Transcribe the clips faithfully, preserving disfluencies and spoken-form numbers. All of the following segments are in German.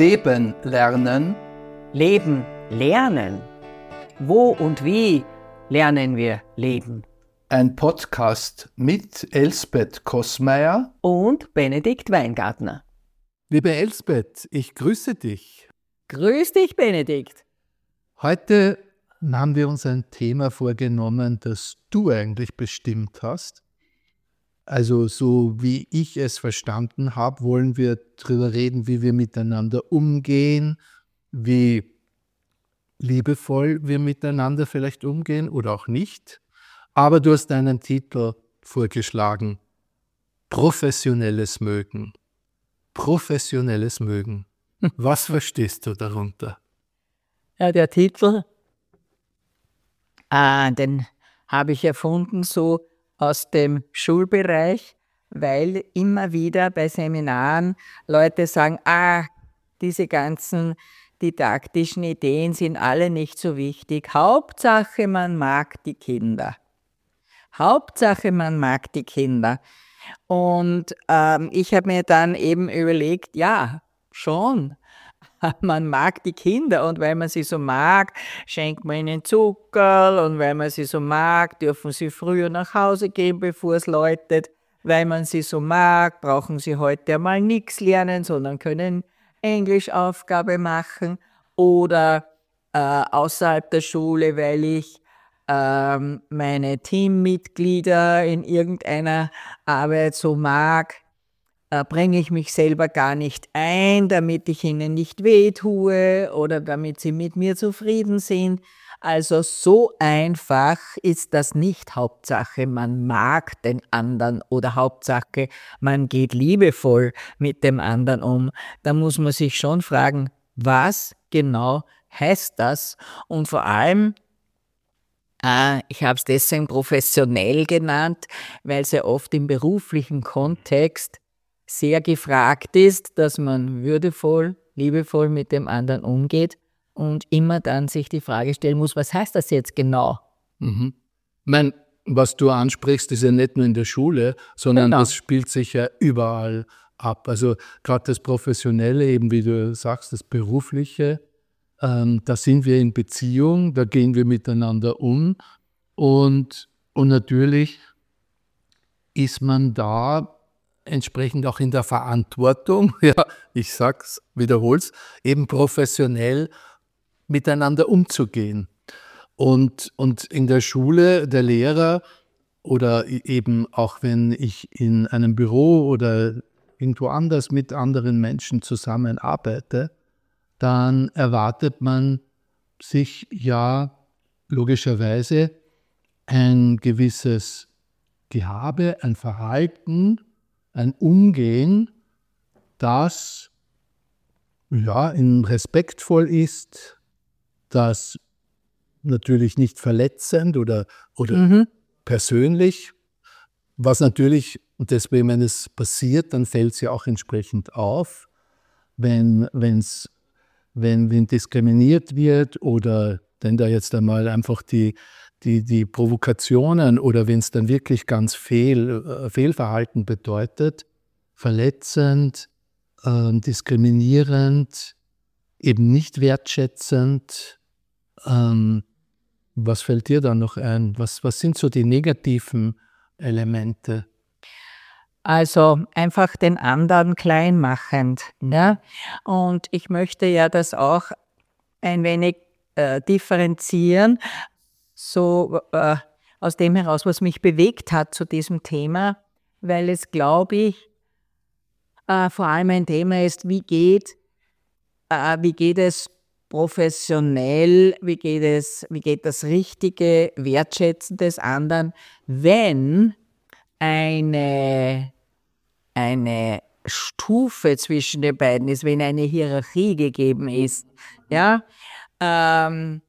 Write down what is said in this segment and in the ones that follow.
Leben lernen. Leben lernen? Wo und wie lernen wir leben? Ein Podcast mit Elsbeth Kossmeier Und Benedikt Weingartner. Liebe Elsbeth, ich grüße dich. Grüß dich, Benedikt. Heute haben wir uns ein Thema vorgenommen, das du eigentlich bestimmt hast. Also so wie ich es verstanden habe, wollen wir darüber reden, wie wir miteinander umgehen, wie liebevoll wir miteinander vielleicht umgehen oder auch nicht. Aber du hast einen Titel vorgeschlagen: Professionelles Mögen. Professionelles Mögen. Was verstehst du darunter? Ja, der Titel, ah, den habe ich erfunden so aus dem Schulbereich, weil immer wieder bei Seminaren Leute sagen, ah, diese ganzen didaktischen Ideen sind alle nicht so wichtig. Hauptsache, man mag die Kinder. Hauptsache, man mag die Kinder. Und ähm, ich habe mir dann eben überlegt, ja, schon. Man mag die Kinder und weil man sie so mag, schenkt man ihnen Zucker und weil man sie so mag, dürfen sie früher nach Hause gehen, bevor es läutet. Weil man sie so mag, brauchen sie heute einmal nichts lernen, sondern können Englischaufgabe machen oder äh, außerhalb der Schule, weil ich ähm, meine Teammitglieder in irgendeiner Arbeit so mag, äh, bringe ich mich selber gar nicht ein, damit ich ihnen nicht wehtue oder damit sie mit mir zufrieden sind. Also so einfach ist das nicht. Hauptsache, man mag den anderen oder Hauptsache, man geht liebevoll mit dem anderen um. Da muss man sich schon fragen, was genau heißt das? Und vor allem, äh, ich habe es deswegen professionell genannt, weil es ja oft im beruflichen Kontext sehr gefragt ist, dass man würdevoll, liebevoll mit dem anderen umgeht und immer dann sich die Frage stellen muss, was heißt das jetzt genau? Mhm. Ich meine, was du ansprichst, ist ja nicht nur in der Schule, sondern Genau. das spielt sich ja überall ab. Also gerade das Professionelle, eben wie du sagst, das Berufliche, ähm, da sind wir in Beziehung, da gehen wir miteinander um und, und natürlich ist man da entsprechend auch in der Verantwortung, ja, ich sag's, wiederhol's, eben professionell miteinander umzugehen. Und, und in der Schule, der Lehrer oder eben auch wenn ich in einem Büro oder irgendwo anders mit anderen Menschen zusammenarbeite, dann erwartet man sich ja logischerweise ein gewisses Gehabe, ein Verhalten, ein Umgehen, das ja, in respektvoll ist, das natürlich nicht verletzend oder, oder Mhm. persönlich, was natürlich, und deswegen, wenn es passiert, dann fällt es ja auch entsprechend auf, wenn, wenn's, wenn, wenn diskriminiert wird oder wenn da jetzt einmal einfach die, die, die Provokationen oder wenn es dann wirklich ganz fehl, äh, Fehlverhalten bedeutet, verletzend, äh, diskriminierend, eben nicht wertschätzend. Ähm, was fällt dir da noch ein? Was, was sind so die negativen Elemente? Also einfach den anderen klein machend. Ja? Und ich möchte ja das auch ein wenig äh, differenzieren, so äh, aus dem heraus, was mich bewegt hat zu diesem Thema, weil es, glaube ich, äh, vor allem ein Thema ist, wie geht, äh, wie geht es professionell, wie geht es, wie geht das richtige Wertschätzen des anderen, wenn eine, eine Stufe zwischen den beiden ist, wenn eine Hierarchie gegeben ist. Ja? Ähm,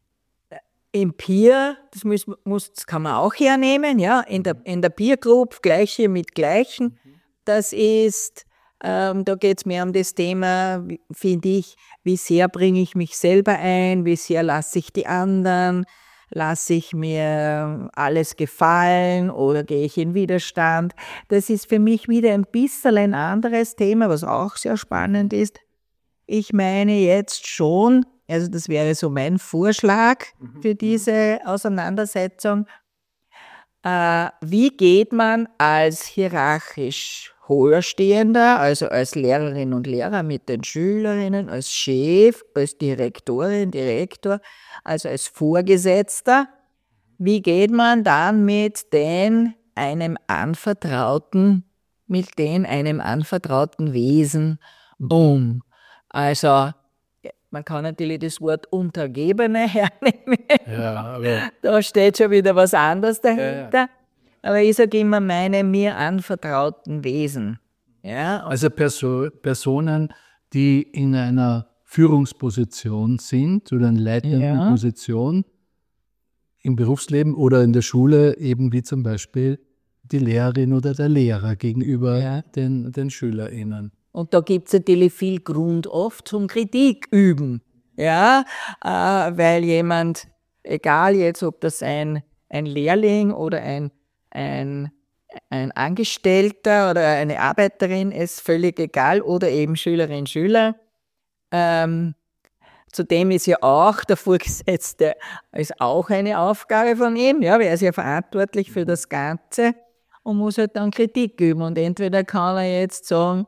Im Peer, das, muss, muss, das kann man auch hernehmen, ja? in, der, in der Peer Group, Gleiche mit Gleichen. Das ist, ähm, da geht es mehr um das Thema, finde ich, wie sehr bringe ich mich selber ein, wie sehr lasse ich die anderen, lasse ich mir alles gefallen oder gehe ich in Widerstand. Das ist für mich wieder ein bisschen ein anderes Thema, was auch sehr spannend ist. Ich meine jetzt schon, also das wäre so mein Vorschlag für diese Auseinandersetzung, äh, wie geht man als hierarchisch Höherstehender, also als Lehrerin und Lehrer mit den Schülerinnen, als Chef, als Direktorin, Direktor, also als Vorgesetzter, wie geht man dann mit den einem anvertrauten, mit den einem anvertrauten Wesen um? Also man kann natürlich das Wort Untergebene hernehmen. Ja, aber Da steht schon wieder was anderes dahinter. Ja, ja. Aber ich sage immer meine mir anvertrauten Wesen. Ja, und also Perso Personen, die in einer Führungsposition sind oder in leitenden Ja. Position im Berufsleben oder in der Schule, eben wie zum Beispiel die Lehrerin oder der Lehrer gegenüber Ja. den, den SchülerInnen. Und da gibt es natürlich viel Grund oft zum Kritik üben. Ja, äh, weil jemand, egal jetzt, ob das ein, ein Lehrling oder ein, ein, ein Angestellter oder eine Arbeiterin ist, völlig egal, oder eben Schülerin, Schüler. Ähm, zudem ist ja auch der Vorgesetzte ist auch eine Aufgabe von ihm. Ja, er ist ja verantwortlich für das Ganze und muss halt dann Kritik üben. Und entweder kann er jetzt sagen,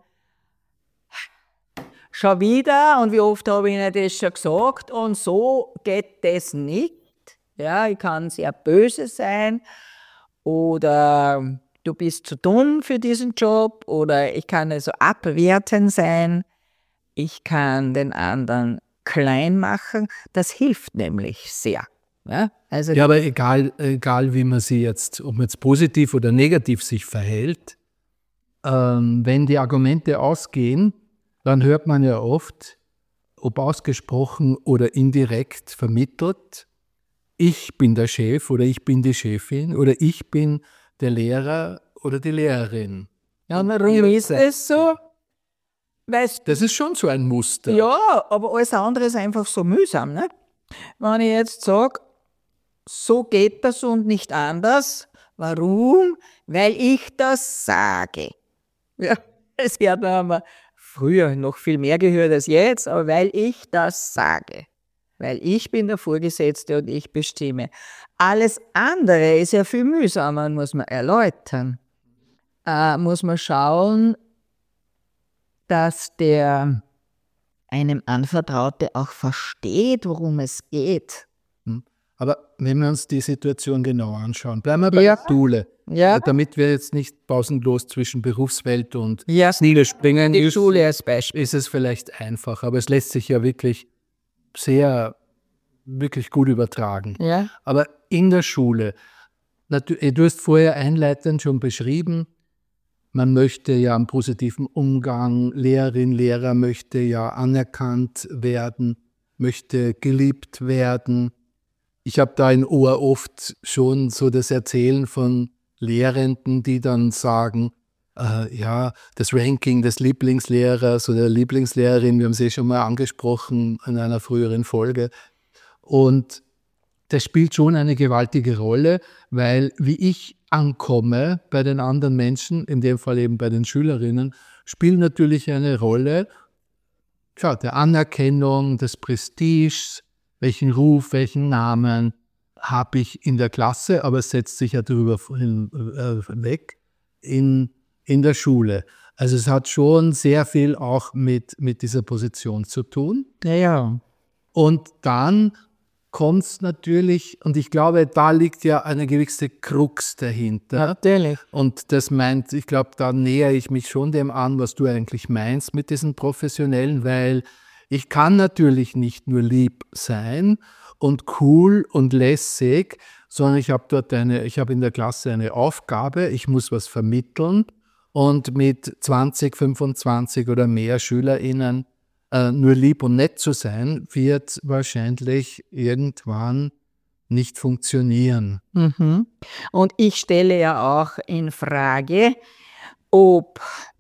schon wieder und wie oft habe ich Ihnen das schon gesagt und so geht das nicht. Ja, ich kann sehr böse sein oder du bist zu dumm für diesen Job oder ich kann also abwertend sein. Ich kann den anderen klein machen. Das hilft nämlich sehr. Ja, also Ja, aber egal, egal wie man sie jetzt, ob man jetzt positiv oder negativ sich verhält, ähm, wenn die Argumente ausgehen, dann hört man ja oft, ob ausgesprochen oder indirekt vermittelt, ich bin der Chef oder ich bin die Chefin oder ich bin der Lehrer oder die Lehrerin. ja, warum ist es so? Weißt Das ist schon so ein Muster. Ja, aber alles andere ist einfach so mühsam. Ne? Wenn ich jetzt sage, so geht das und nicht anders, warum? Weil ich das sage. Ja, das haben wir früher noch viel mehr gehört als jetzt, aber weil ich das sage. Weil ich bin der Vorgesetzte und ich bestimme. Alles andere ist ja viel mühsamer, muss man erläutern. Äh, muss man schauen, dass der einem Anvertraute auch versteht, worum es geht. Aber wenn wir uns die Situation genau anschauen, bleiben wir bei Ja. der Schule. Ja. Damit wir jetzt nicht pausenlos zwischen Berufswelt und Ja. Schule springen, Die ist, Schule als Beispiel. ist es vielleicht einfach, aber es lässt sich ja wirklich sehr, wirklich gut übertragen. Ja. Aber in der Schule, natür- du hast vorher einleitend schon beschrieben, man möchte ja einen positiven Umgang, Lehrerin, Lehrer möchte ja anerkannt werden, möchte geliebt werden. Ich habe da in Ohr oft schon so das Erzählen von Lehrenden, die dann sagen, äh, ja, das Ranking des Lieblingslehrers oder der Lieblingslehrerin, wir haben sie schon mal angesprochen in einer früheren Folge. Und das spielt schon eine gewaltige Rolle, weil wie ich ankomme bei den anderen Menschen, in dem Fall eben bei den Schülerinnen, spielt natürlich eine Rolle ja, der Anerkennung, des Prestiges, welchen Ruf, welchen Namen habe ich in der Klasse, aber es setzt sich ja darüber hin, äh, weg in, in der Schule. Also es hat schon sehr viel auch mit, mit dieser Position zu tun. Ja, ja. Und dann kommt es natürlich, und ich glaube, da liegt ja eine gewisse Krux dahinter. Natürlich. Und das meint, ich glaube, da nähere ich mich schon dem an, was du eigentlich meinst mit diesen Professionellen, weil ich kann natürlich nicht nur lieb sein und cool und lässig, sondern ich habe dort eine, ich habe in der Klasse eine Aufgabe, ich muss was vermitteln und mit zwanzig, fünfundzwanzig oder mehr SchülerInnen äh, nur lieb und nett zu sein, wird wahrscheinlich irgendwann nicht funktionieren. Mhm. Und ich stelle ja auch in Frage, ob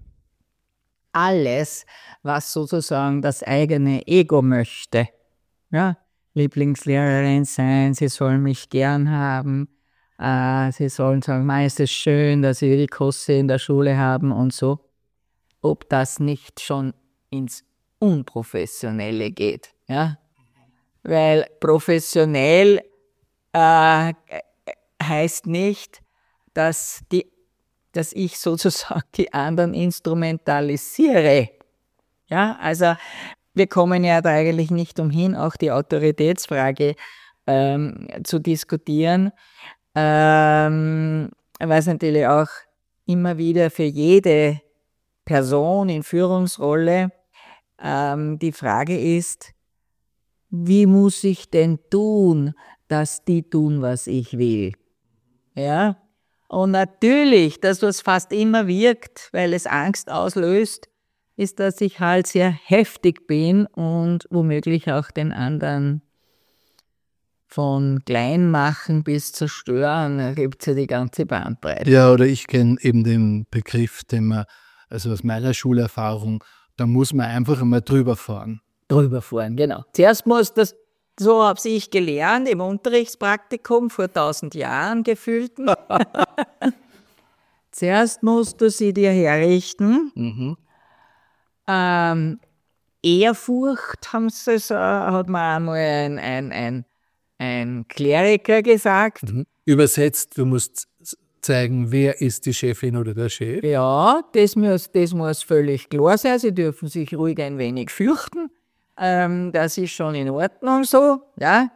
alles, was sozusagen das eigene Ego möchte, ja, Lieblingslehrerin sein, sie sollen mich gern haben, äh, sie sollen sagen, Ma, ist es schön, dass sie die Kurse in der Schule haben und so, ob das nicht schon ins Unprofessionelle geht. Ja? Weil professionell äh, heißt nicht, dass, die, dass ich sozusagen die anderen instrumentalisiere. Ja, also wir kommen ja da eigentlich nicht umhin, auch die Autoritätsfrage ähm, zu diskutieren, ähm, was natürlich auch immer wieder für jede Person in Führungsrolle ähm, die Frage ist, wie muss ich denn tun, dass die tun, was ich will? Ja? Und natürlich, das, was fast immer wirkt, weil es Angst auslöst, ist, dass ich halt sehr heftig bin und womöglich auch den anderen von klein machen bis zerstören. Da gibt es ja die ganze Bandbreite. Ja, oder ich kenne eben den Begriff, den man, also aus meiner Schulerfahrung, da muss man einfach einmal drüber fahren. Drüber fahren, genau. Zuerst muss das, so habe ich gelernt, im Unterrichtspraktikum vor tausend Jahren gefühlten. Zuerst musst du sie dir herrichten. Mhm. Ähm, Ehrfurcht, haben sie, es, äh, hat mir einmal ein, ein, ein, ein Kleriker gesagt. Mhm. Übersetzt, du musst zeigen, wer ist die Chefin oder der Chef. Ja, das muss, das muss völlig klar sein. Sie dürfen sich ruhig ein wenig fürchten. Ähm, das ist schon in Ordnung so. Ja.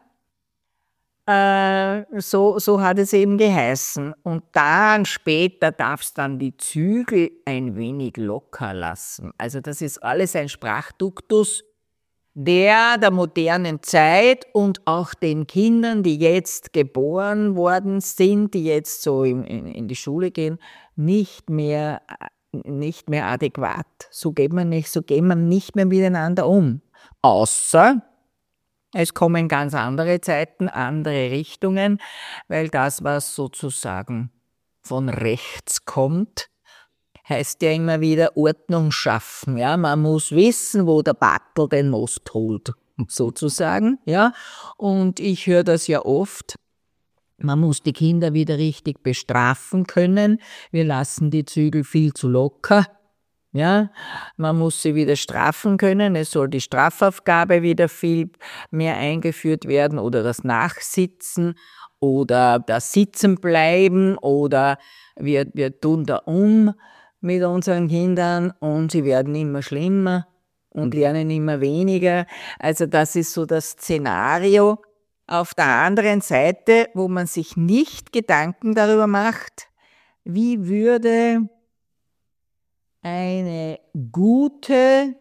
Äh, so, so hat es eben geheißen. Und dann später darfst du dann die Zügel ein wenig locker lassen. Also das ist alles ein Sprachduktus, der der modernen Zeit und auch den Kindern, die jetzt geboren worden sind, die jetzt so in, in, in die Schule gehen, nicht mehr, nicht mehr adäquat. So geht man nicht, so geht man nicht mehr miteinander um. Außer es kommen ganz andere Zeiten, andere Richtungen, weil das, was sozusagen von rechts kommt, heißt ja immer wieder Ordnung schaffen. Ja? Man muss wissen, wo der Battel den Most holt, sozusagen. Ja? Und ich höre das ja oft. Man muss die Kinder wieder richtig bestrafen können. Wir lassen die Zügel viel zu locker. Ja, man muss sie wieder strafen können. Es soll die Strafaufgabe wieder viel mehr eingeführt werden oder das Nachsitzen oder das Sitzenbleiben oder wir, wir tun da um mit unseren Kindern und sie werden immer schlimmer und lernen immer weniger. Also das ist so das Szenario. Auf der anderen Seite, wo man sich nicht Gedanken darüber macht, wie würde eine gute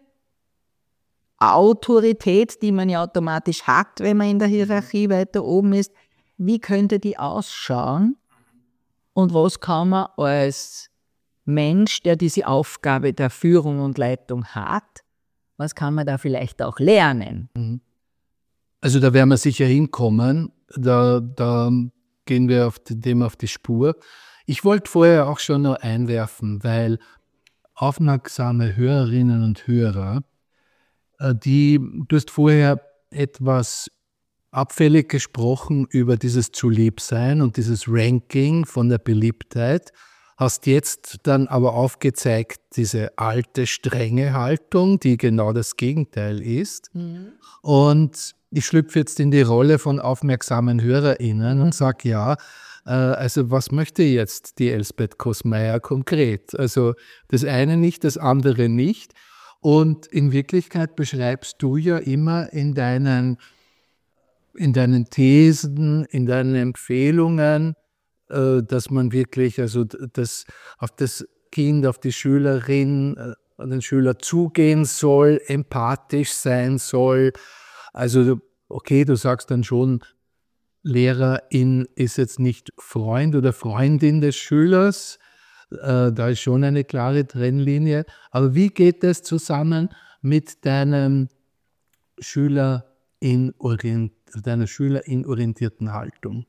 Autorität, die man ja automatisch hat, wenn man in der Hierarchie weiter oben ist, wie könnte die ausschauen und was kann man als Mensch, der diese Aufgabe der Führung und Leitung hat, was kann man da vielleicht auch lernen? Also da werden wir sicher hinkommen, da, da gehen wir auf dem auf die Spur. Ich wollte vorher auch schon noch einwerfen, weil aufmerksame Hörerinnen und Hörer, die, du hast vorher etwas abfällig gesprochen über dieses Zu-Lieb-Sein und dieses Ranking von der Beliebtheit, hast jetzt dann aber aufgezeigt, diese alte, strenge Haltung, die genau das Gegenteil ist. Mhm. Und ich schlüpfe jetzt in die Rolle von aufmerksamen HörerInnen und sage, ja, also was möchte jetzt die Elsbeth Kossmeier konkret? Also das eine nicht, das andere nicht. Und in Wirklichkeit beschreibst du ja immer in deinen, in deinen Thesen, in deinen Empfehlungen, dass man wirklich also das, auf das Kind, auf die Schülerin, an den Schüler zugehen soll, empathisch sein soll. Also okay, du sagst dann schon, Lehrerin ist jetzt nicht Freund oder Freundin des Schülers, äh, da ist schon eine klare Trennlinie. Aber wie geht das zusammen mit deinem Schülerin deiner schülerinorientierten Haltung?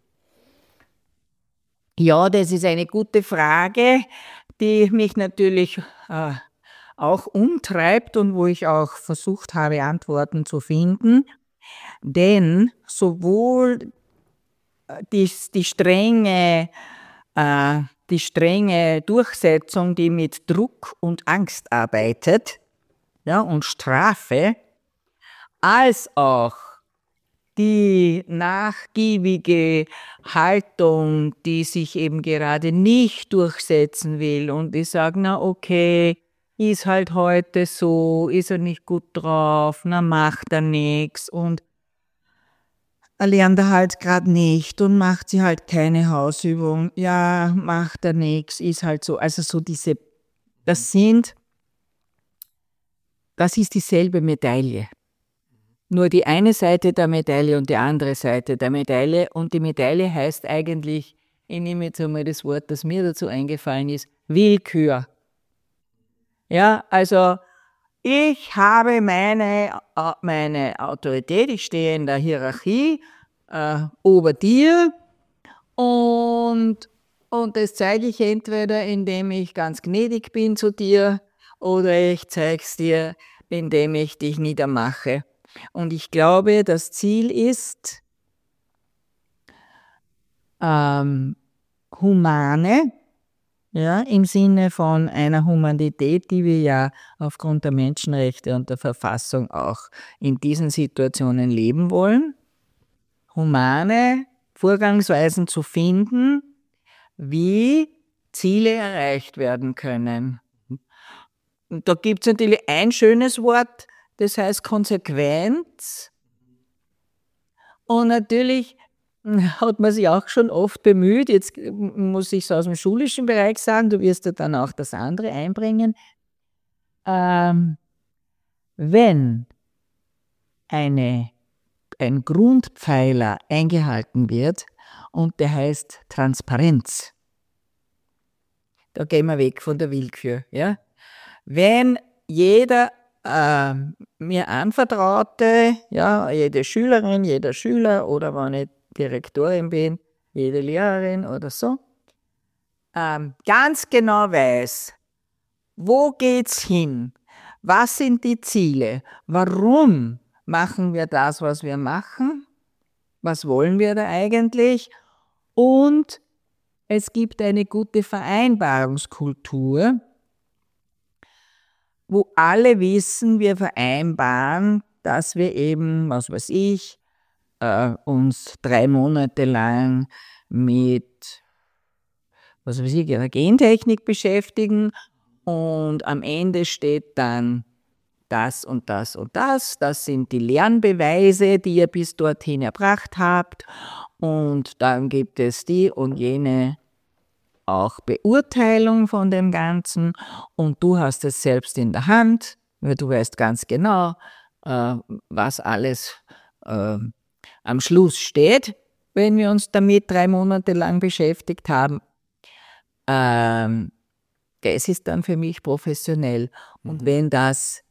Ja, das ist eine gute Frage, die mich natürlich äh, auch umtreibt und wo ich auch versucht habe, Antworten zu finden. Denn sowohl die, die, strenge, äh, die strenge Durchsetzung, die mit Druck und Angst arbeitet, ja, und Strafe, als auch die nachgiebige Haltung, die sich eben gerade nicht durchsetzen will und die sagen, na okay, ist halt heute so, ist er nicht gut drauf, na macht er nichts und er lernt er halt gerade nicht und macht sie halt keine Hausübung, ja, macht er nichts, ist halt so, also so diese, das sind, das ist dieselbe Medaille. Nur die eine Seite der Medaille und die andere Seite der Medaille. Und die Medaille heißt eigentlich, ich nehme jetzt einmal das Wort, das mir dazu eingefallen ist, Willkür. Ja, also ich habe meine, meine Autorität, ich stehe in der Hierarchie äh, ober dir und, und das zeige ich entweder, indem ich ganz gnädig bin zu dir oder ich zeige es dir, indem ich dich niedermache. Und ich glaube, das Ziel ist, ähm, humane, ja, im Sinne von einer Humanität, die wir ja aufgrund der Menschenrechte und der Verfassung auch in diesen Situationen leben wollen, humane Vorgangsweisen zu finden, wie Ziele erreicht werden können. Und da gibt es natürlich ein schönes Wort, das heißt Konsequenz. Und natürlich hat man sich auch schon oft bemüht, jetzt muss ich es aus dem schulischen Bereich sagen, du wirst ja dann auch das andere einbringen, ähm, wenn eine, ein Grundpfeiler eingehalten wird und der heißt Transparenz, da gehen wir weg von der Willkür. Ja? Wenn jeder äh, mir anvertraute, ja, jede Schülerin, jeder Schüler oder wenn ich Direktorin bin, jede Lehrerin oder so, ähm, ganz genau weiß, wo geht's hin, was sind die Ziele, warum machen wir das, was wir machen, was wollen wir da eigentlich und es gibt eine gute Vereinbarungskultur, wo alle wissen, wir vereinbaren, dass wir eben, was weiß ich, äh, uns drei Monate lang mit, was weiß ich, der Gentechnik beschäftigen und am Ende steht dann das und das und das. Das sind die Lernbeweise, die ihr bis dorthin erbracht habt und dann gibt es die und jene auch Beurteilung von dem Ganzen und du hast es selbst in der Hand, weil du weißt ganz genau, äh, was alles äh, am Schluss steht, wenn wir uns damit drei Monate lang beschäftigt haben. Ähm, das ist dann für mich professionell. Und wenn das,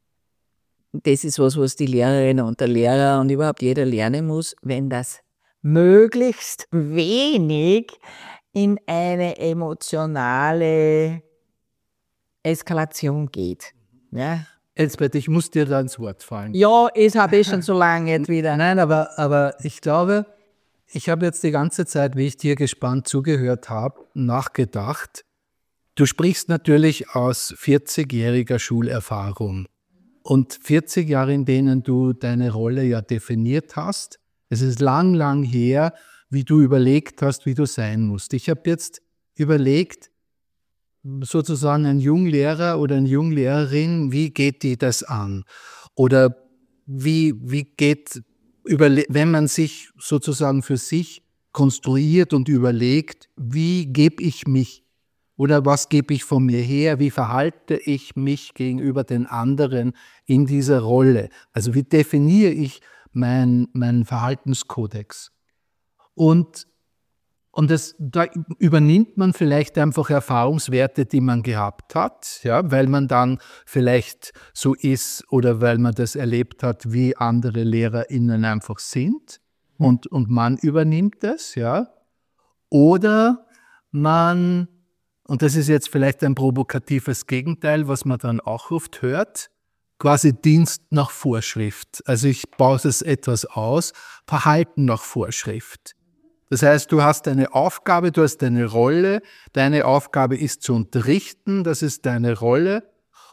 das ist was, was die Lehrerin und der Lehrer und überhaupt jeder lernen muss, wenn das möglichst wenig in eine emotionale Eskalation geht. Ja. Elsbeth, ich muss dir da ins Wort fallen. Ja, ich habe eh schon so lange jetzt wieder. Nein, aber, aber ich glaube, ich habe jetzt die ganze Zeit, wie ich dir gespannt zugehört habe, nachgedacht. Du sprichst natürlich aus vierzigjähriger Schulerfahrung und vierzig Jahre, in denen du deine Rolle ja definiert hast. Es ist lang, lang her, wie du überlegt hast, wie du sein musst. Ich habe jetzt überlegt, sozusagen ein Junglehrer oder eine Junglehrerin, wie geht die das an? Oder wie, wie geht, wenn man sich sozusagen für sich konstruiert und überlegt, wie gebe ich mich oder was gebe ich von mir her, wie verhalte ich mich gegenüber den anderen in dieser Rolle? Also wie definiere ich mein, meinen Verhaltenskodex? Und, und das, da übernimmt man vielleicht einfach Erfahrungswerte, die man gehabt hat, ja, weil man dann vielleicht so ist oder weil man das erlebt hat, wie andere LehrerInnen einfach sind und, und man übernimmt das. Ja. Oder man, und das ist jetzt vielleicht ein provokatives Gegenteil, was man dann auch oft hört, quasi Dienst nach Vorschrift. Also ich baue es etwas aus, Verhalten nach Vorschrift. Das heißt, du hast eine Aufgabe, du hast eine Rolle, deine Aufgabe ist zu unterrichten, das ist deine Rolle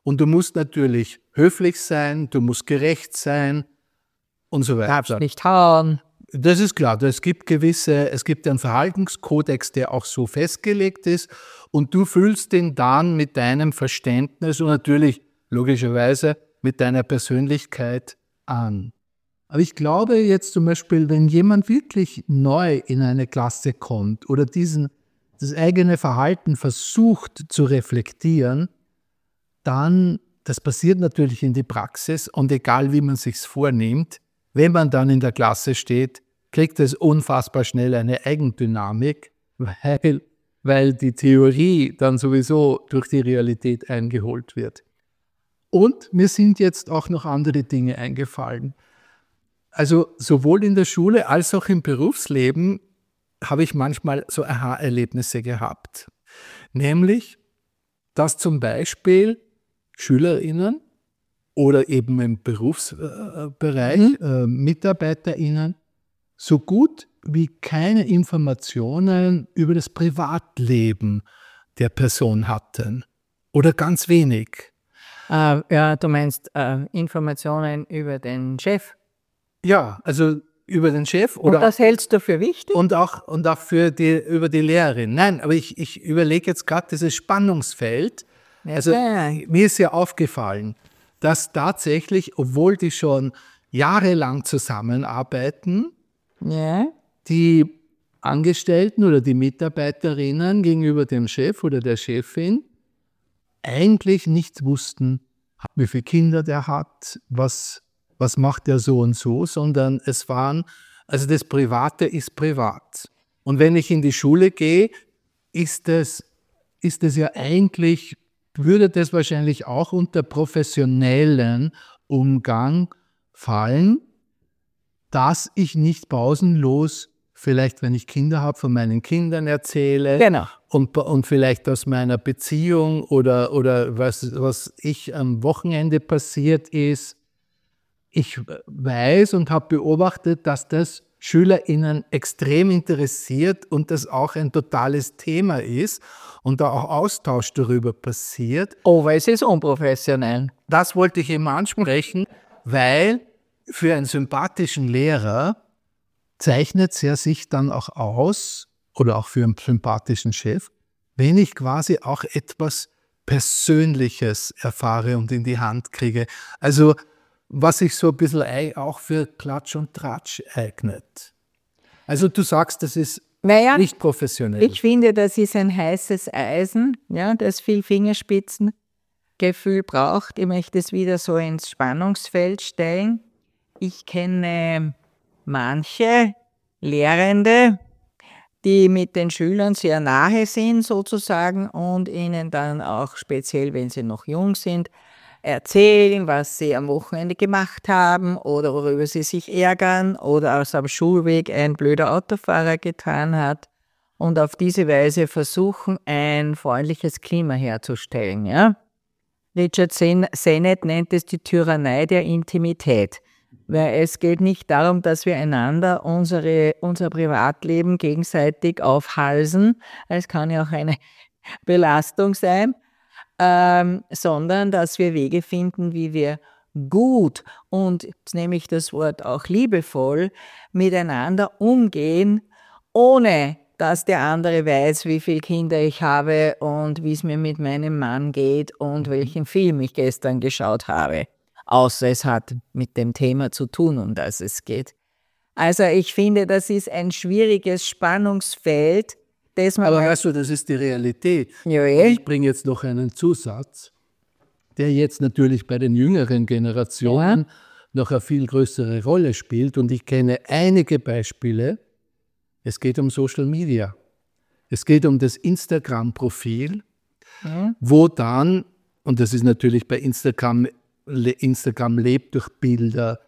Und du musst natürlich höflich sein, du musst gerecht sein und so weiter. Darfst nicht hauen. Das ist klar. Es gibt gewisse, es gibt einen Verhaltenskodex, der auch so festgelegt ist. Und du füllst den dann mit deinem Verständnis und natürlich logischerweise mit deiner Persönlichkeit an. Aber ich glaube jetzt zum Beispiel, wenn jemand wirklich neu in eine Klasse kommt oder diesen, das eigene Verhalten versucht zu reflektieren, dann, das passiert natürlich in die Praxis und egal wie man sich's vornimmt, wenn man dann in der Klasse steht, kriegt es unfassbar schnell eine Eigendynamik, weil, weil die Theorie dann sowieso durch die Realität eingeholt wird. Und mir sind jetzt auch noch andere Dinge eingefallen. Also sowohl in der Schule als auch im Berufsleben habe ich manchmal so Aha-Erlebnisse gehabt. Nämlich, dass zum Beispiel SchülerInnen oder eben im Berufsbereich mhm. äh, MitarbeiterInnen so gut wie keine Informationen über das Privatleben der Person hatten. Oder ganz wenig. Uh, ja, du meinst uh, Informationen über den Chef? Ja, also über den Chef. Oder und das hältst du für wichtig? Und auch, und auch für die, über die Lehrerin. Nein, aber ich, ich überlege jetzt gerade dieses Spannungsfeld. Ja, also ja. Mir ist ja aufgefallen, dass tatsächlich, obwohl die schon jahrelang zusammenarbeiten, ja. die Angestellten oder die Mitarbeiterinnen gegenüber dem Chef oder der Chefin eigentlich nicht wussten, wie viele Kinder der hat, was, was macht der so und so, sondern es waren, also das Private ist privat. Und wenn ich in die Schule gehe, ist es, ist es ja eigentlich, würde das wahrscheinlich auch unter professionellen Umgang fallen, dass ich nicht pausenlos, vielleicht wenn ich Kinder habe, von meinen Kindern erzähle. Genau. Und, und vielleicht aus meiner Beziehung oder, oder was, was ich am Wochenende passiert ist. Ich weiß und habe beobachtet, dass das SchülerInnen extrem interessiert und das auch ein totales Thema ist und da auch Austausch darüber passiert. Oh, weil es ist unprofessionell. Das wollte ich eben ansprechen, weil für einen sympathischen Lehrer zeichnet es ja sich dann auch aus, oder auch für einen sympathischen Chef, wenn ich quasi auch etwas Persönliches erfahre und in die Hand kriege. Also was sich so ein bisschen auch für Klatsch und Tratsch eignet. Also du sagst, das ist naja, nicht professionell. Ich finde, das ist ein heißes Eisen, ja, das viel Fingerspitzengefühl braucht. Ich möchte es wieder so ins Spannungsfeld stellen. Ich kenne manche Lehrende, die mit den Schülern sehr nahe sind sozusagen und ihnen dann auch speziell, wenn sie noch jung sind, erzählen, was sie am Wochenende gemacht haben oder worüber sie sich ärgern oder was am Schulweg ein blöder Autofahrer getan hat und auf diese Weise versuchen, ein freundliches Klima herzustellen. Ja? Richard Sennett nennt es die Tyrannei der Intimität. Weil es geht nicht darum, dass wir einander unsere, unser Privatleben gegenseitig aufhalsen. Es kann ja auch eine Belastung sein, ähm, sondern dass wir Wege finden, wie wir gut und, jetzt nehme ich das Wort auch liebevoll, miteinander umgehen, ohne dass der andere weiß, wie viele Kinder ich habe und wie es mir mit meinem Mann geht und welchen Film ich gestern geschaut habe. Außer es hat mit dem Thema zu tun, um das es geht. Also ich finde, das ist ein schwieriges Spannungsfeld, das man... Aber weißt du, das ist die Realität. Ja, eh. Ich bringe jetzt noch einen Zusatz, der jetzt natürlich bei den jüngeren Generationen ja. noch eine viel größere Rolle spielt. Und ich kenne einige Beispiele. Es geht um Social Media. Es geht um das Instagram-Profil, ja. wo dann, und das ist natürlich bei Instagram... Instagram lebt durch Bilder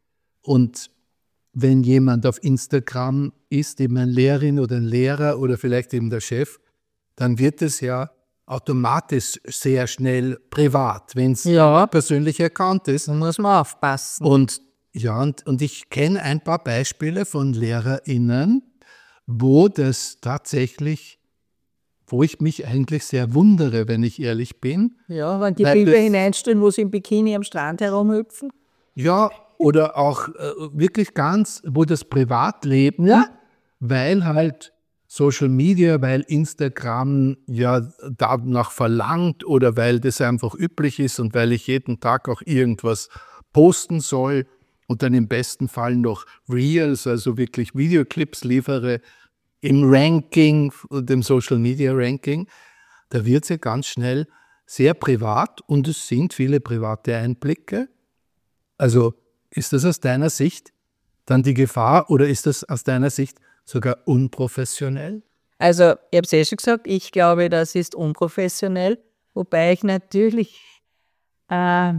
und wenn jemand auf Instagram ist, eben eine Lehrerin oder ein Lehrer oder vielleicht eben der Chef, dann wird es ja automatisch sehr schnell privat, wenn es ja. ein persönlicher Account ist. Da muss man aufpassen. Und, ja, und, und ich kenne ein paar Beispiele von LehrerInnen, wo das tatsächlich wo ich mich eigentlich sehr wundere, wenn ich ehrlich bin. Ja, wenn die Weil Bilder das- hineinstellen, wo sie im Bikini am Strand herumhüpfen. Ja, oder auch äh, wirklich ganz, wo das Privatleben, Ja. weil halt Social Media, weil Instagram ja danach verlangt oder weil das einfach üblich ist und weil ich jeden Tag auch irgendwas posten soll und dann im besten Fall noch Reels, also wirklich Videoclips liefere im Ranking, dem Social Media Ranking, da wird es ja ganz schnell sehr privat und es sind viele private Einblicke. Also ist das aus deiner Sicht dann die Gefahr oder ist das aus deiner Sicht sogar unprofessionell? Also, ich habe es eh schon gesagt, ich glaube, das ist unprofessionell, wobei ich natürlich äh,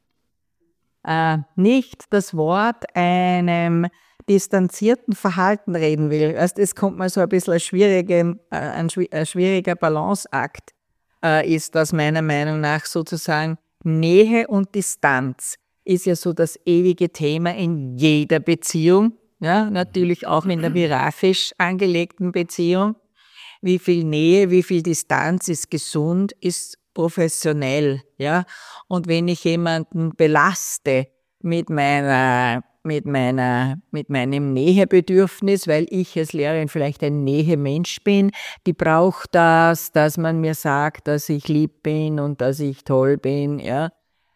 äh, nicht das Wort einem distanzierten Verhalten reden will. Also, es kommt mal so ein bisschen ein schwieriger, äh, ein, schwi- ein schwieriger Balanceakt, äh, ist das meiner Meinung nach sozusagen Nähe und Distanz ist ja so das ewige Thema in jeder Beziehung, ja, natürlich auch in der hierarchisch angelegten Beziehung. Wie viel Nähe, wie viel Distanz ist gesund, ist professionell, ja. Und wenn ich jemanden belaste mit meiner, mit meiner, mit meinem Nähebedürfnis, weil ich als Lehrerin vielleicht ein Nähemensch bin, die braucht das, dass man mir sagt, dass ich lieb bin und dass ich toll bin, ja,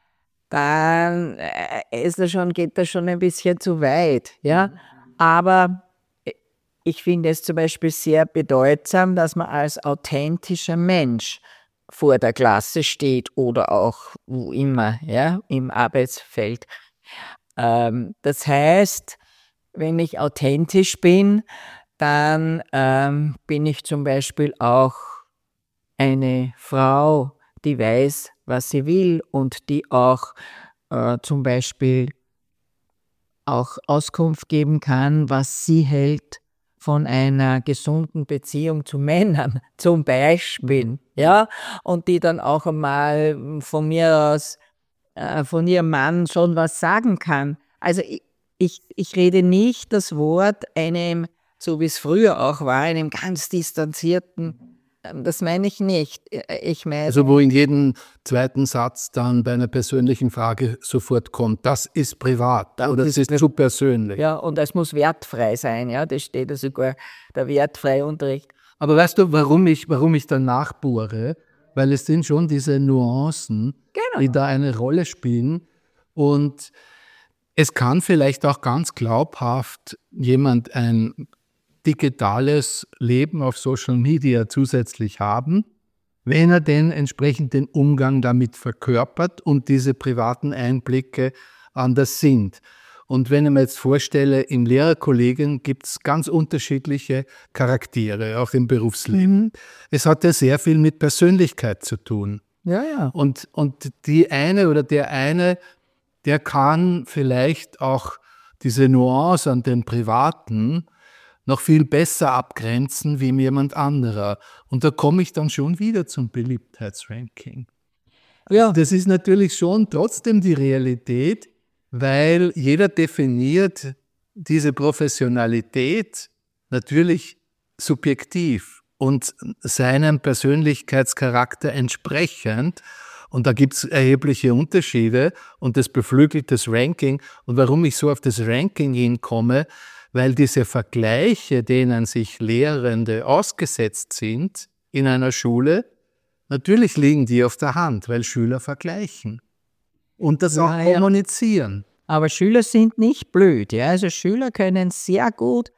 dann äh, ist das schon, geht das schon ein bisschen zu weit, ja. Aber ich finde es zum Beispiel sehr bedeutsam, dass man als authentischer Mensch vor der Klasse steht oder auch wo immer, ja, im Arbeitsfeld. Ähm, das heißt, wenn ich authentisch bin, dann ähm, bin ich zum Beispiel auch eine Frau, die weiß, was sie will und die auch äh, zum Beispiel auch Auskunft geben kann, was sie hält von einer gesunden Beziehung zu Männern, zum Beispiel, ja, und die dann auch einmal von mir aus, äh, von ihrem Mann schon was sagen kann. Also ich, ich, ich rede nicht das Wort einem, so wie es früher auch war, einem ganz distanzierten, ähm, das meine ich nicht. Ich meine, Also wo in jedem zweiten Satz dann bei einer persönlichen Frage sofort kommt, das ist privat oder das ist zu persönlich. ja, und es muss wertfrei sein, ja, das steht ja sogar, der wertfreie Unterricht. Aber weißt du, warum ich, warum ich da nachbohre? Weil es sind schon diese Nuancen, Genau. die da eine Rolle spielen. Und es kann vielleicht auch ganz glaubhaft jemand ein digitales Leben auf Social Media zusätzlich haben, wenn er den entsprechenden Umgang damit verkörpert und diese privaten Einblicke anders sind. Und wenn ich mir jetzt vorstelle, im Lehrerkollegium gibt es ganz unterschiedliche Charaktere, auch im Berufsleben. Es hat ja sehr viel mit Persönlichkeit zu tun. Ja, ja. Und, und die eine oder der eine, der kann vielleicht auch diese Nuance an den Privaten noch viel besser abgrenzen wie jemand anderer. Und da komme ich dann schon wieder zum Beliebtheitsranking. Ja. Das ist natürlich schon trotzdem die Realität, weil jeder definiert diese Professionalität natürlich subjektiv und seinem Persönlichkeitscharakter entsprechend. Und da gibt es erhebliche Unterschiede und das beflügelt das Ranking. Und warum ich so auf das Ranking hinkomme, weil diese Vergleiche, denen sich Lehrende ausgesetzt sind in einer Schule, natürlich liegen die auf der Hand, weil Schüler vergleichen und das Ja, auch ja. kommunizieren. Aber Schüler sind nicht blöd. Ja? Also Schüler können sehr gut,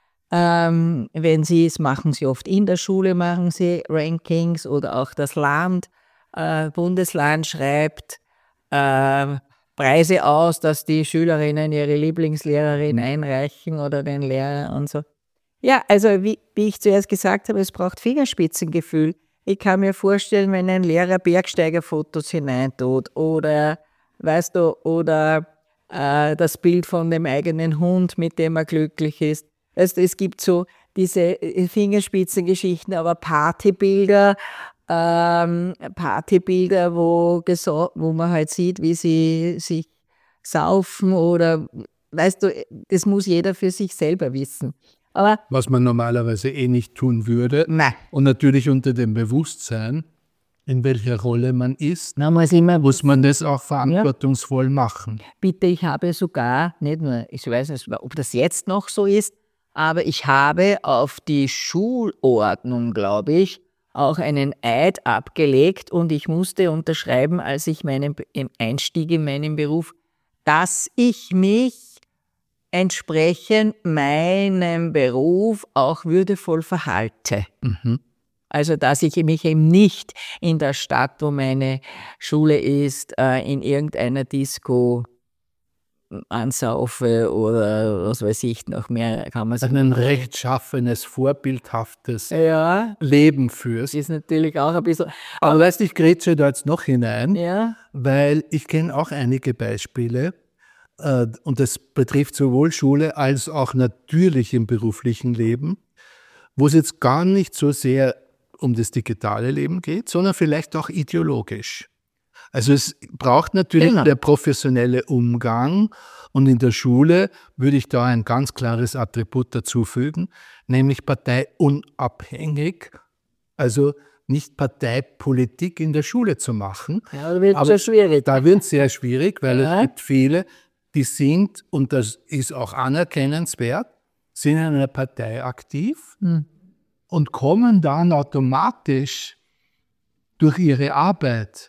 ähm, wenn sie es machen, sie oft in der Schule machen sie Rankings oder auch das Land, äh, Bundesland schreibt äh, Preise aus, dass die Schülerinnen ihre Lieblingslehrerin einreichen oder den Lehrer und so. Ja, also wie, wie ich zuerst gesagt habe, es braucht Fingerspitzengefühl. Ich kann mir vorstellen, wenn ein Lehrer Bergsteigerfotos hineintut oder, weißt du, oder äh, das Bild von dem eigenen Hund, mit dem er glücklich ist. Also es gibt so diese Fingerspitzengeschichten, aber Partybilder, ähm, Partybilder, wo, gesa- wo man halt sieht, wie sie sich saufen oder, weißt du, das muss jeder für sich selber wissen. Aber was man normalerweise eh nicht tun würde. nein, Und natürlich unter dem Bewusstsein, in welcher Rolle man ist, man muss immer muss man das auch verantwortungsvoll machen. Bitte, ich habe sogar, nicht nur, ich weiß nicht, ob das jetzt noch so ist, aber ich habe auf die Schulordnung, glaube ich, auch einen Eid abgelegt und ich musste unterschreiben, als ich meinen im Einstieg in meinen Beruf, dass ich mich entsprechend meinem Beruf auch würdevoll verhalte. Mhm. Also, dass ich mich eben nicht in der Stadt, wo meine Schule ist, äh, in irgendeiner Disco ansaufe oder was weiß ich noch mehr, kann man sagen. Ein rechtschaffenes, vorbildhaftes Ja, Leben führst. ist natürlich auch ein bisschen, Aber weißt du, ich grätsche da jetzt noch hinein, ja, weil ich kenne auch einige Beispiele äh, und das betrifft sowohl Schule als auch natürlich im beruflichen Leben, wo es jetzt gar nicht so sehr um das digitale Leben geht, sondern vielleicht auch ideologisch. Also es braucht natürlich Genau. der professionelle Umgang und in der Schule würde ich da ein ganz klares Attribut dazufügen, nämlich parteiunabhängig, also nicht Parteipolitik in der Schule zu machen. ja, da wird es Aber schon schwierig. Da wird es sehr schwierig, weil Ja. es gibt viele, die sind, und das ist auch anerkennenswert, sind in einer Partei aktiv Hm. und kommen dann automatisch durch ihre Arbeit,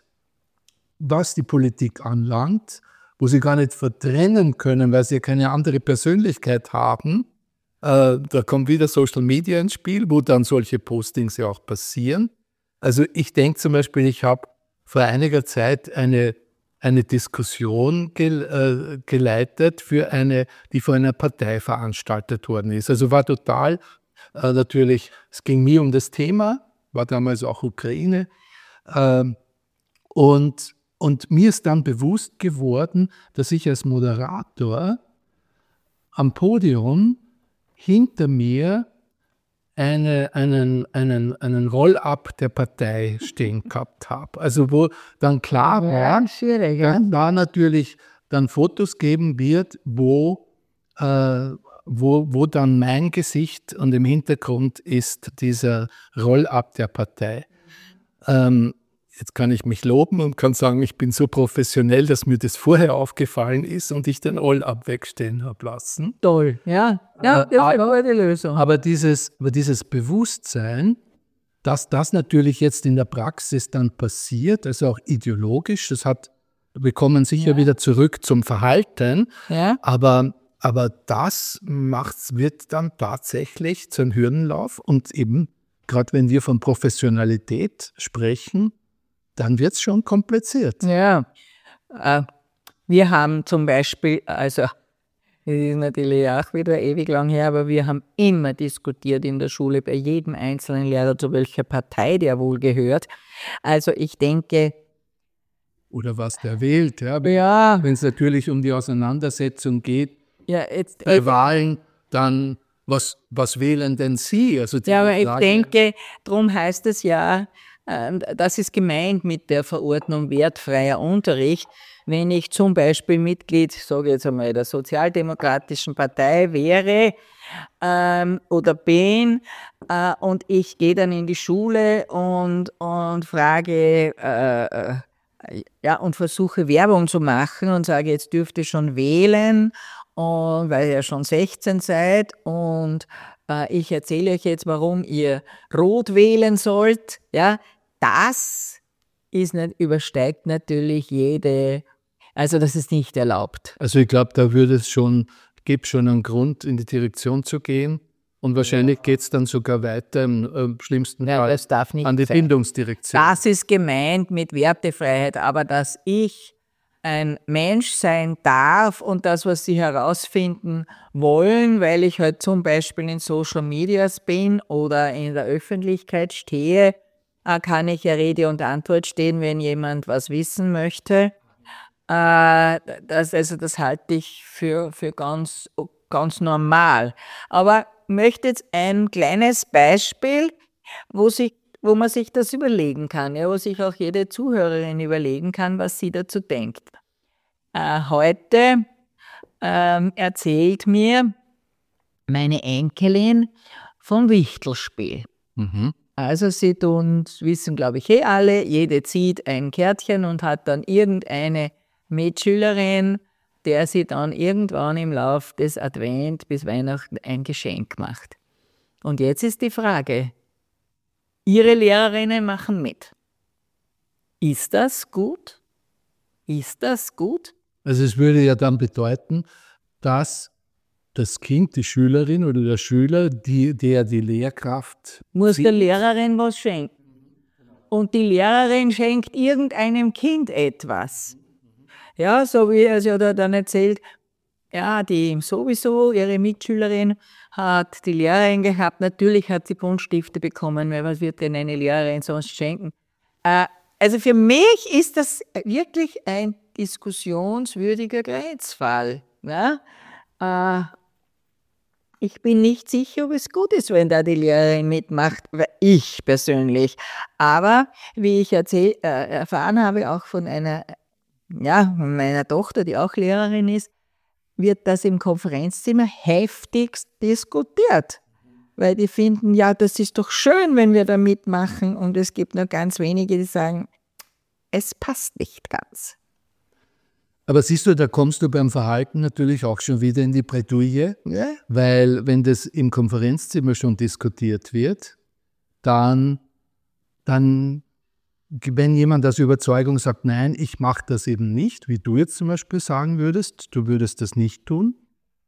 was die Politik anlangt, wo sie gar nicht vertrennen können, weil sie keine andere Persönlichkeit haben. Äh, da kommt wieder Social Media ins Spiel, wo dann solche Postings ja auch passieren. Also ich denke zum Beispiel, ich habe vor einiger Zeit eine, eine Diskussion gel, äh, geleitet, für eine, die von einer Partei veranstaltet worden ist. Also war total äh, natürlich, es ging mir um das Thema, war damals auch Ukraine. Ähm, und Und mir ist dann bewusst geworden, dass ich als Moderator am Podium hinter mir eine, einen, einen, einen Roll-up der Partei stehen gehabt habe. Also wo dann klar war, Ja, schwierig, ja. dass da natürlich dann Fotos geben wird, wo, äh, wo, wo dann mein Gesicht und im Hintergrund ist dieser Roll-up der Partei. Ähm, Jetzt kann ich mich loben und kann sagen, ich bin so professionell, dass mir das vorher aufgefallen ist und ich den All-Up wegstehen habe lassen. Toll, ja. Ja, Äh, das ist aber- eine gute Lösung. Aber dieses, aber dieses Bewusstsein, dass das natürlich jetzt in der Praxis dann passiert, also auch ideologisch, das hat, wir kommen sicher Ja. wieder zurück zum Verhalten, Ja, aber, aber das macht's, wird dann tatsächlich zum Hürdenlauf und eben, gerade wenn wir von Professionalität sprechen, dann wird es schon kompliziert. ja. Äh, wir haben zum Beispiel, also das ist natürlich auch wieder ewig lang her, aber wir haben immer diskutiert in der Schule bei jedem einzelnen Lehrer, zu welcher Partei der wohl gehört. Also ich denke, Oder was der wählt. Ja. ja, Wenn es natürlich um die Auseinandersetzung geht, ja, jetzt, bei Wahlen, dann was, was wählen denn Sie? Also die ja, aber ich Frage- denke, darum heißt es ja, ähm, das ist gemeint mit der Verordnung wertfreier Unterricht. Wenn ich zum Beispiel Mitglied, sage ich jetzt einmal, der Sozialdemokratischen Partei wäre ähm, oder bin äh, und ich gehe dann in die Schule und, und frage, äh, äh, ja, und versuche Werbung zu machen und sage, jetzt dürft ihr schon wählen, und, weil ihr ja schon sechzehn seid und äh, ich erzähle euch jetzt, warum ihr rot wählen sollt, ja, das ist nicht, übersteigt natürlich jede, also das ist nicht erlaubt. Also ich glaube, da würde es schon, gibt schon einen Grund, in die Direktion zu gehen. Und wahrscheinlich geht es dann sogar weiter, im äh, schlimmsten Ja, Fall, das darf nicht an die sein. Bildungsdirektion. Das ist gemeint mit Wertefreiheit, aber dass ich ein Mensch sein darf und das, was sie herausfinden wollen, weil ich halt zum Beispiel in Social Medias bin oder in der Öffentlichkeit stehe, äh, kann ich ja Rede und Antwort stehen, wenn jemand was wissen möchte. Äh, das, also das halte ich für, für ganz, ganz normal. Aber ich möchte jetzt ein kleines Beispiel, wo, sich, wo man sich das überlegen kann, ja, wo sich auch jede Zuhörerin überlegen kann, was sie dazu denkt. Äh, heute ähm, erzählt mir meine Enkelin vom Wichtelspiel. Mhm. Also sie tun, wissen glaube ich eh alle, jede zieht ein Kärtchen und hat dann irgendeine Mitschülerin, der sie dann irgendwann im Lauf des Advent bis Weihnachten ein Geschenk macht. Und jetzt ist die Frage, Ihre Lehrerinnen machen mit. Ist das gut? Ist das gut? Also es würde ja dann bedeuten, dass das Kind, die Schülerin oder der Schüler, die, der die Lehrkraft Muss sieht, der Lehrerin was schenken. Und die Lehrerin schenkt irgendeinem Kind etwas. Ja, so wie er es ja da dann erzählt, ja, die sowieso, ihre Mitschülerin hat die Lehrerin gehabt, natürlich hat sie Buntstifte bekommen, weil was wird denn eine Lehrerin sonst schenken? Äh, also für mich ist das wirklich ein diskussionswürdiger Grenzfall. Ja? Äh, ich bin nicht sicher, ob es gut ist, wenn da die Lehrerin mitmacht, ich persönlich. Aber wie ich erzähl, äh, erfahren habe, auch von einer, ja, meiner Tochter, die auch Lehrerin ist, wird das im Konferenzzimmer heftigst diskutiert. Weil die finden, ja, das ist doch schön, wenn wir da mitmachen. Und es gibt nur ganz wenige, die sagen, es passt nicht ganz. Aber siehst du, da kommst du beim Verhalten natürlich auch schon wieder in die Bredouille, Ja? weil wenn das im Konferenzzimmer schon diskutiert wird, dann, dann wenn jemand aus Überzeugung sagt, nein, ich mache das eben nicht, wie du jetzt zum Beispiel sagen würdest, du würdest das nicht tun,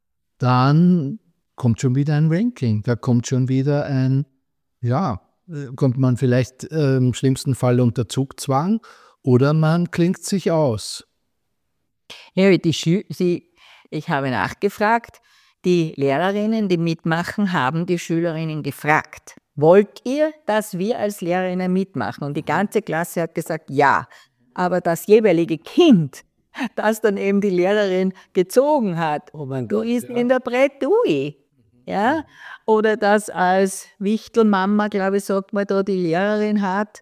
dann kommt schon wieder ein Ranking, da kommt schon wieder ein, ja, kommt man vielleicht äh, im schlimmsten Fall unter Zugzwang oder man klingt sich aus. Ja, die Schü- sie, ich habe nachgefragt, die Lehrerinnen, die mitmachen, haben die Schülerinnen gefragt, wollt ihr, dass wir als Lehrerinnen mitmachen? Und die ganze Klasse hat gesagt, ja. Aber das jeweilige Kind, das dann eben die Lehrerin gezogen hat, Oh mein du Gott, ist ja. in der Bredouille. Ja? Oder das als Wichtelmama, glaube ich, sagt man da, die Lehrerin hat.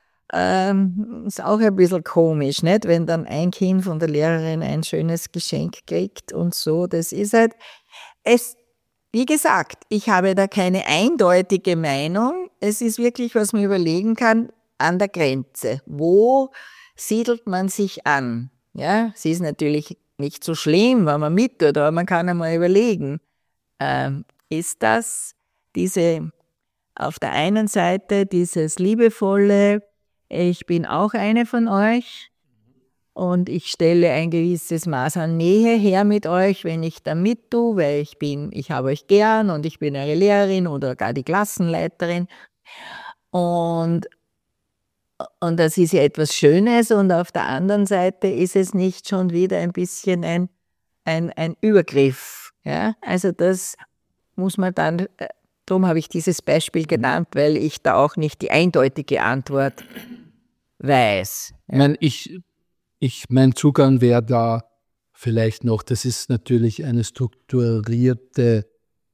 Ähm, ist auch ein bisschen komisch, nicht? Wenn dann ein Kind von der Lehrerin ein schönes Geschenk kriegt und so. Das ist halt, es, wie gesagt, ich habe da keine eindeutige Meinung. Es ist wirklich, was man überlegen kann, an der Grenze. Wo siedelt man sich an? Ja, es ist natürlich nicht so schlimm, wenn man mit tut, aber man kann einmal überlegen, ähm, ist das diese, auf der einen Seite dieses liebevolle, ich bin auch eine von euch und ich stelle ein gewisses Maß an Nähe her mit euch, wenn ich da mit tue, weil ich bin, ich habe euch gern und ich bin eure Lehrerin oder gar die Klassenleiterin. Und, und das ist ja etwas Schönes und auf der anderen Seite ist es nicht schon wieder ein bisschen ein, ein, ein Übergriff. Ja? Also das muss man dann, darum habe ich dieses Beispiel genannt, weil ich da auch nicht die eindeutige Antwort weiß. Ich meine, ich, ich, mein Zugang wäre da vielleicht noch, das ist natürlich eine strukturierte,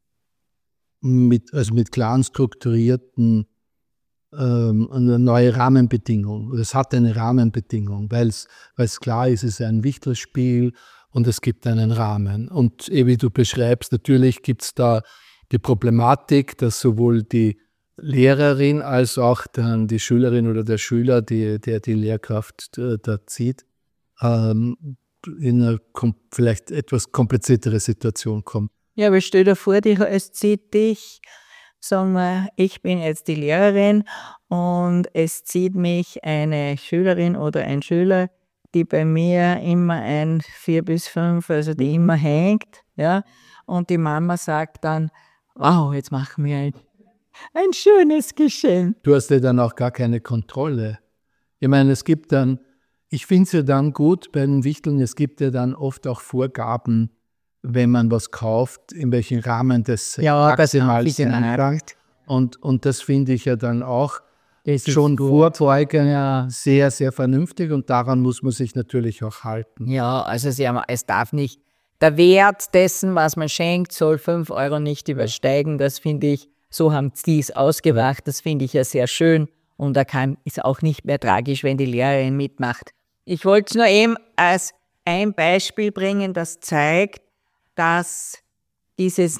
mit, also mit klaren strukturierten, ähm, eine neue Rahmenbedingung. Es hat eine Rahmenbedingung, weil es klar ist, es ist ein Wichtelspiel und es gibt einen Rahmen. Und eh wie du beschreibst, natürlich gibt es da die Problematik, dass sowohl die Lehrerin als auch dann die Schülerin oder der Schüler, die, der die Lehrkraft äh, da zieht, ähm, in eine kom- vielleicht etwas kompliziertere Situation kommt. Ja, aber stell dir vor, die, es zieht dich, sagen wir, ich bin jetzt die Lehrerin und es zieht mich eine Schülerin oder ein Schüler, die bei mir immer ein vier bis fünf, also die immer hängt, ja, und die Mama sagt dann, wow, jetzt machen wir ein Ein schönes Geschenk. Du hast ja dann auch gar keine Kontrolle. Ich meine, es gibt dann, ich finde es ja dann gut bei den Wichteln, es gibt ja dann oft auch Vorgaben, wenn man was kauft, in welchem Rahmen das Ja, das maximal habe ich sein darf. Und, und das finde ich ja dann auch Das ist schon gut. vorbeugen ja sehr, sehr vernünftig und daran muss man sich natürlich auch halten. Ja, also sie haben, es darf nicht, der Wert dessen, was man schenkt, soll fünf Euro nicht übersteigen. Das finde ich, so haben sie es ausgemacht. Das finde ich ja sehr schön. Und da kann, ist auch nicht mehr tragisch, wenn die Lehrerin mitmacht. Ich wollte es nur eben als ein Beispiel bringen, das zeigt, dass dieses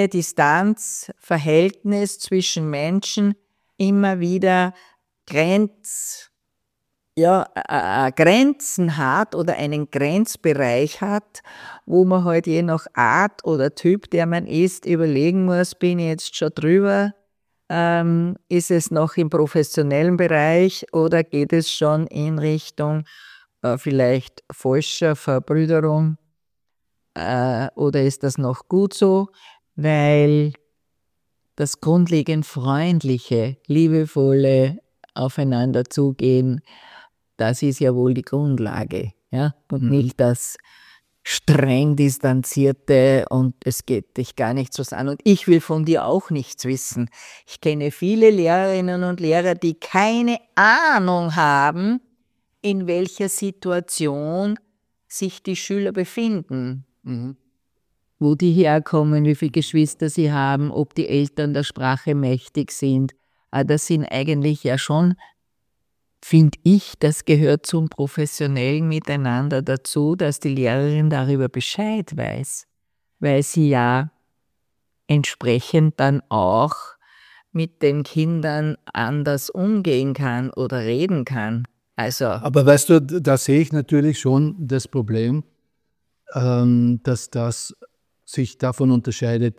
Nähe-Distanz-Verhältnis zwischen Menschen immer wieder Grenz, ja, äh, Grenzen hat oder einen Grenzbereich hat, wo man halt je nach Art oder Typ, der man ist, überlegen muss, bin ich jetzt schon drüber, ähm, ist es noch im professionellen Bereich oder geht es schon in Richtung äh, vielleicht falscher Verbrüderung äh, oder ist das noch gut so, weil das grundlegend freundliche, liebevolle Aufeinander zugehen, das ist ja wohl die Grundlage, ja, und mhm. nicht das streng distanzierte und es geht dich gar nichts was an und ich will von dir auch nichts wissen. Ich kenne viele Lehrerinnen und Lehrer, die keine Ahnung haben, in welcher Situation sich die Schüler befinden, mhm. wo die herkommen, wie viele Geschwister sie haben, ob die Eltern der Sprache mächtig sind. Das sind eigentlich ja schon, finde ich, das gehört zum professionellen Miteinander dazu, dass die Lehrerin darüber Bescheid weiß, weil sie ja entsprechend dann auch mit den Kindern anders umgehen kann oder reden kann. Also, aber weißt du, da sehe ich natürlich schon das Problem, ähm, dass das sich davon unterscheidet,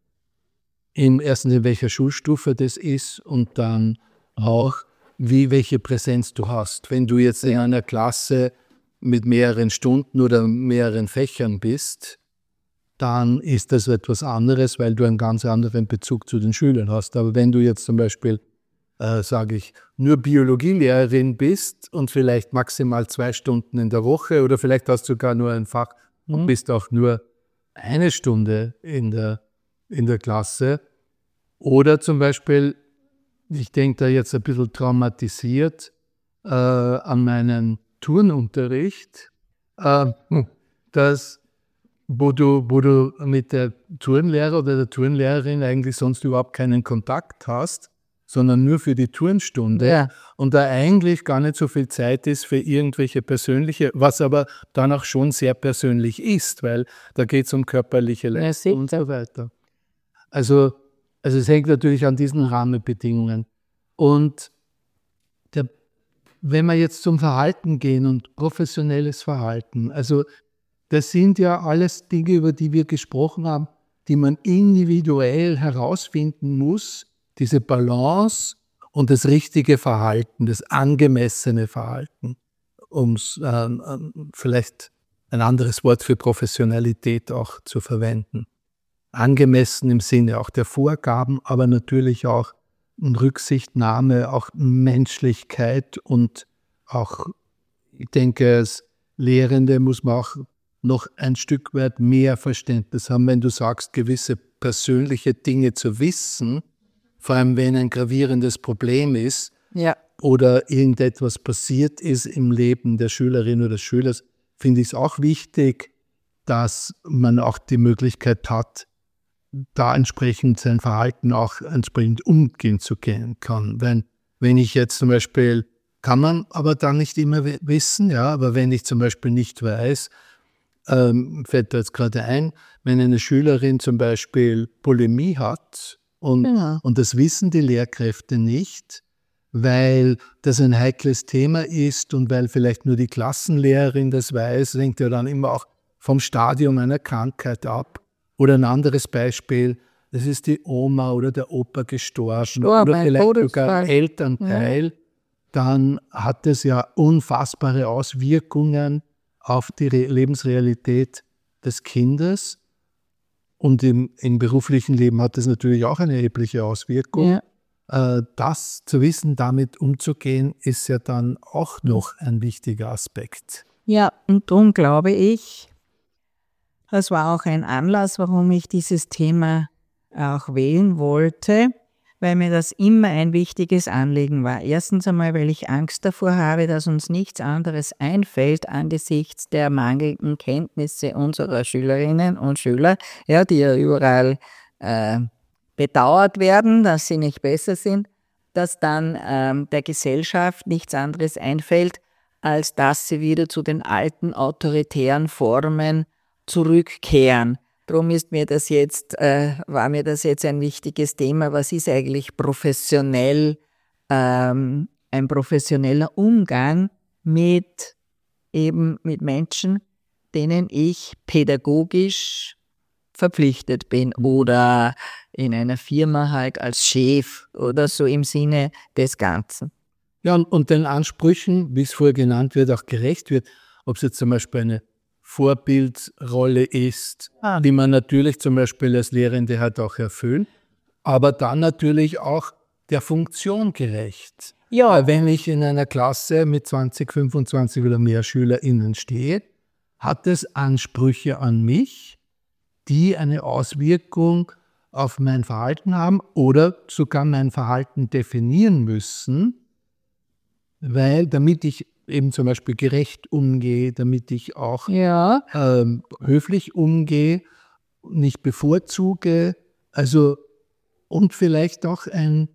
im ersten in welcher Schulstufe das ist und dann auch, wie welche Präsenz du hast. Wenn du jetzt in einer Klasse mit mehreren Stunden oder mehreren Fächern bist, dann ist das etwas anderes, weil du einen ganz anderen Bezug zu den Schülern hast. Aber wenn du jetzt zum Beispiel, äh, sage ich, nur Biologielehrerin bist und vielleicht maximal zwei Stunden in der Woche oder vielleicht hast du sogar nur ein Fach mhm. und bist auch nur eine Stunde in der, in der Klasse oder zum Beispiel, ich denke da jetzt ein bisschen traumatisiert äh, an meinen Turnunterricht, äh, dass, wo, du, wo du mit der Turnlehrer oder der Turnlehrerin eigentlich sonst überhaupt keinen Kontakt hast, sondern nur für die Turnstunde ja. und da eigentlich gar nicht so viel Zeit ist für irgendwelche persönliche, was aber dann auch schon sehr persönlich ist, weil da geht es um körperliche Leistung ja, und so weiter. Also Also es hängt natürlich an diesen Rahmenbedingungen. Und der, wenn wir jetzt zum Verhalten gehen und professionelles Verhalten, also das sind ja alles Dinge, über die wir gesprochen haben, die man individuell herausfinden muss, diese Balance und das richtige Verhalten, das angemessene Verhalten, um ähm, vielleicht ein anderes Wort für Professionalität auch zu verwenden. Angemessen im Sinne auch der Vorgaben, aber natürlich auch Rücksichtnahme, auch Menschlichkeit und auch, ich denke, als Lehrende muss man auch noch ein Stück weit mehr Verständnis haben, wenn du sagst, gewisse persönliche Dinge zu wissen, vor allem wenn ein gravierendes Problem ist ja. oder irgendetwas passiert ist im Leben der Schülerin oder des Schülers, finde ich es auch wichtig, dass man auch die Möglichkeit hat, da entsprechend sein Verhalten auch entsprechend umgehen zu können kann. Wenn, wenn ich jetzt zum Beispiel, kann man aber dann nicht immer wissen, ja, aber wenn ich zum Beispiel nicht weiß, ähm, fällt da jetzt gerade ein, wenn eine Schülerin zum Beispiel Bulimie hat und, ja. und das wissen die Lehrkräfte nicht, weil das ein heikles Thema ist und weil vielleicht nur die Klassenlehrerin das weiß, hängt ja dann immer auch vom Stadium einer Krankheit ab. Oder ein anderes Beispiel, das ist die Oma oder der Opa gestorben Stor, oder vielleicht sogar ein Elternteil, ja. dann hat es ja unfassbare Auswirkungen auf die Re- Lebensrealität des Kindes. Und im, im beruflichen Leben hat es natürlich auch eine erhebliche Auswirkung. Ja. Äh, das zu wissen, damit umzugehen, ist ja dann auch noch ein wichtiger Aspekt. Ja, und darum glaube ich, das war auch ein Anlass, warum ich dieses Thema auch wählen wollte, weil mir das immer ein wichtiges Anliegen war. Erstens einmal, weil ich Angst davor habe, dass uns nichts anderes einfällt angesichts der mangelnden Kenntnisse unserer Schülerinnen und Schüler, ja, die ja überall äh, bedauert werden, dass sie nicht besser sind, dass dann ähm, der Gesellschaft nichts anderes einfällt, als dass sie wieder zu den alten autoritären Formen zurückkehren. Darum ist mir das jetzt, äh, war mir das jetzt ein wichtiges Thema. Was ist eigentlich professionell, ähm, ein professioneller Umgang mit eben mit Menschen, denen ich pädagogisch verpflichtet bin oder in einer Firma halt als Chef oder so im Sinne des Ganzen. Ja, und, und den Ansprüchen, wie es vorher genannt wird, auch gerecht wird, ob es jetzt zum Beispiel eine Vorbildrolle ist, ah. die man natürlich zum Beispiel als Lehrende halt auch erfüllt, aber dann natürlich auch der Funktion gerecht. Ja, wenn ich in einer Klasse mit zwanzig, fünfundzwanzig oder mehr SchülerInnen stehe, hat es Ansprüche an mich, die eine Auswirkung auf mein Verhalten haben oder sogar mein Verhalten definieren müssen, weil damit ich eben zum Beispiel gerecht umgehe, damit ich auch ja. ähm, höflich umgehe, nicht bevorzuge, also und vielleicht auch ein,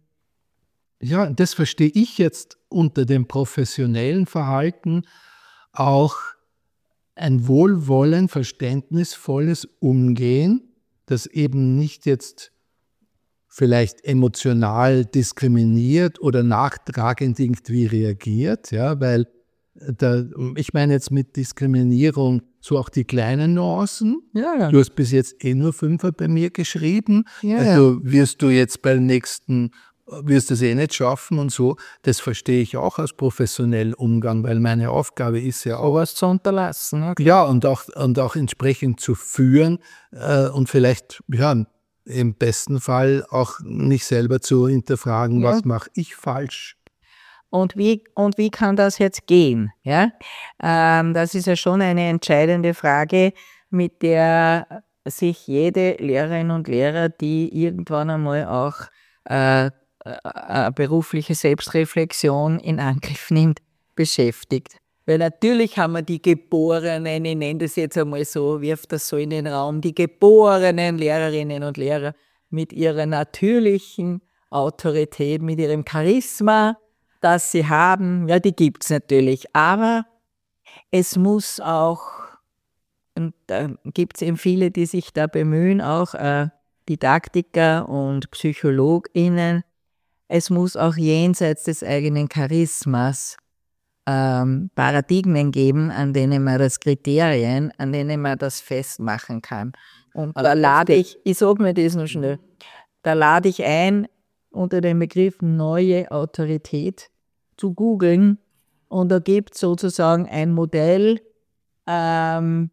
ja, das verstehe ich jetzt unter dem professionellen Verhalten, auch ein wohlwollend, verständnisvolles Umgehen, das eben nicht jetzt vielleicht emotional diskriminiert oder nachtragend irgendwie reagiert, ja, weil da, ich meine jetzt mit Diskriminierung so auch die kleinen Nuancen. Ja, ja. Du hast bis jetzt eh nur Fünfer bei mir geschrieben, ja, also wirst du jetzt beim nächsten, wirst du es eh nicht schaffen und so. Das verstehe ich auch als professionellen Umgang, weil meine Aufgabe ist ja auch, was zu unterlassen. Okay. Ja, und auch, und auch entsprechend zu führen äh, und vielleicht, ja, im besten Fall auch nicht selber zu hinterfragen, ja. was mache ich falsch. Und wie, und wie kann das jetzt gehen? Ja? Ähm, das ist ja schon eine entscheidende Frage, mit der sich jede Lehrerin und Lehrer, die irgendwann einmal auch äh, eine berufliche Selbstreflexion in Angriff nimmt, beschäftigt. Weil natürlich haben wir die geborenen, ich nenne das jetzt einmal so, wirf das so in den Raum, die geborenen Lehrerinnen und Lehrer mit ihrer natürlichen Autorität, mit ihrem Charisma, das sie haben, ja, die gibt es natürlich. Aber es muss auch, und da gibt es eben viele, die sich da bemühen, auch äh, Didaktiker und PsychologInnen, es muss auch jenseits des eigenen Charismas ähm, Paradigmen geben, an denen man das Kriterien, an denen man das festmachen kann. Und da lade ich, ich sage mir das noch schnell, da lade ich ein, unter dem Begriff neue Autorität zu googeln, und da gibt es sozusagen ein Modell, ähm,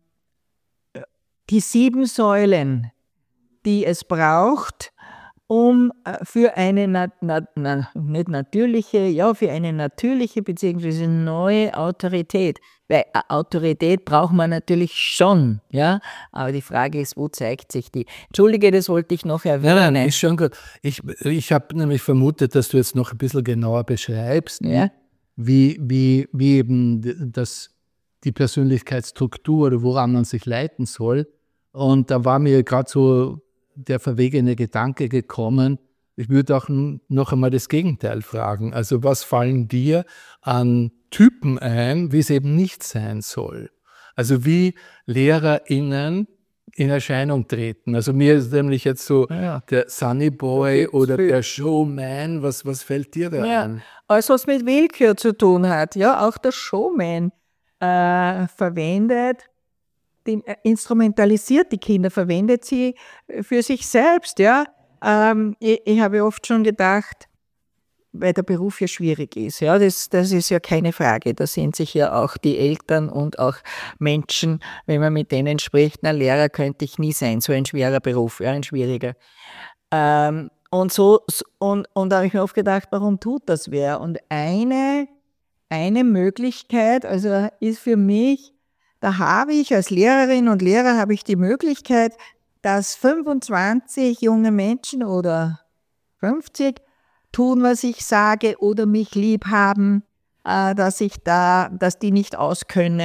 die sieben Säulen, die es braucht, um für eine na, na, na, nicht natürliche, ja, für eine natürliche bzw. neue Autorität. Weil Autorität braucht man natürlich schon, ja, aber die Frage ist, wo zeigt sich die? Entschuldige, das wollte ich noch erwähnen. Nein, ist schon gut. Ich, ich habe nämlich vermutet, dass du jetzt noch ein bisschen genauer beschreibst, ja? wie, wie, wie eben das, die Persönlichkeitsstruktur oder woran man sich leiten soll. Und da war mir gerade so der verwegene Gedanke gekommen, ich würde auch noch einmal das Gegenteil fragen. Also was fallen dir an Typen ein, wie es eben nicht sein soll? Also wie LehrerInnen in Erscheinung treten. Also mir ist nämlich jetzt so ja. der Sunny Boy oder der Showman, was, was fällt dir da ja. ein? Alles, was mit Willkür zu tun hat. Ja, auch der Showman äh, verwendet, die, äh, instrumentalisiert die Kinder, verwendet sie für sich selbst. Ja. Ähm, ich, ich habe oft schon gedacht, weil der Beruf ja schwierig ist. Ja, das, das ist ja keine Frage. Da sind sich ja auch die Eltern und auch Menschen, wenn man mit denen spricht, na, Lehrer könnte ich nie sein, so ein schwerer Beruf, ja, ein schwieriger. Ähm, und so, und, und da habe ich mir oft gedacht, warum tut das wer? Und eine, eine Möglichkeit, also ist für mich, da habe ich als Lehrerin und Lehrer habe ich die Möglichkeit, dass fünfundzwanzig junge Menschen oder fünfzig tun, was ich sage oder mich lieb haben, äh, dass ich da, dass die nicht auskönnen,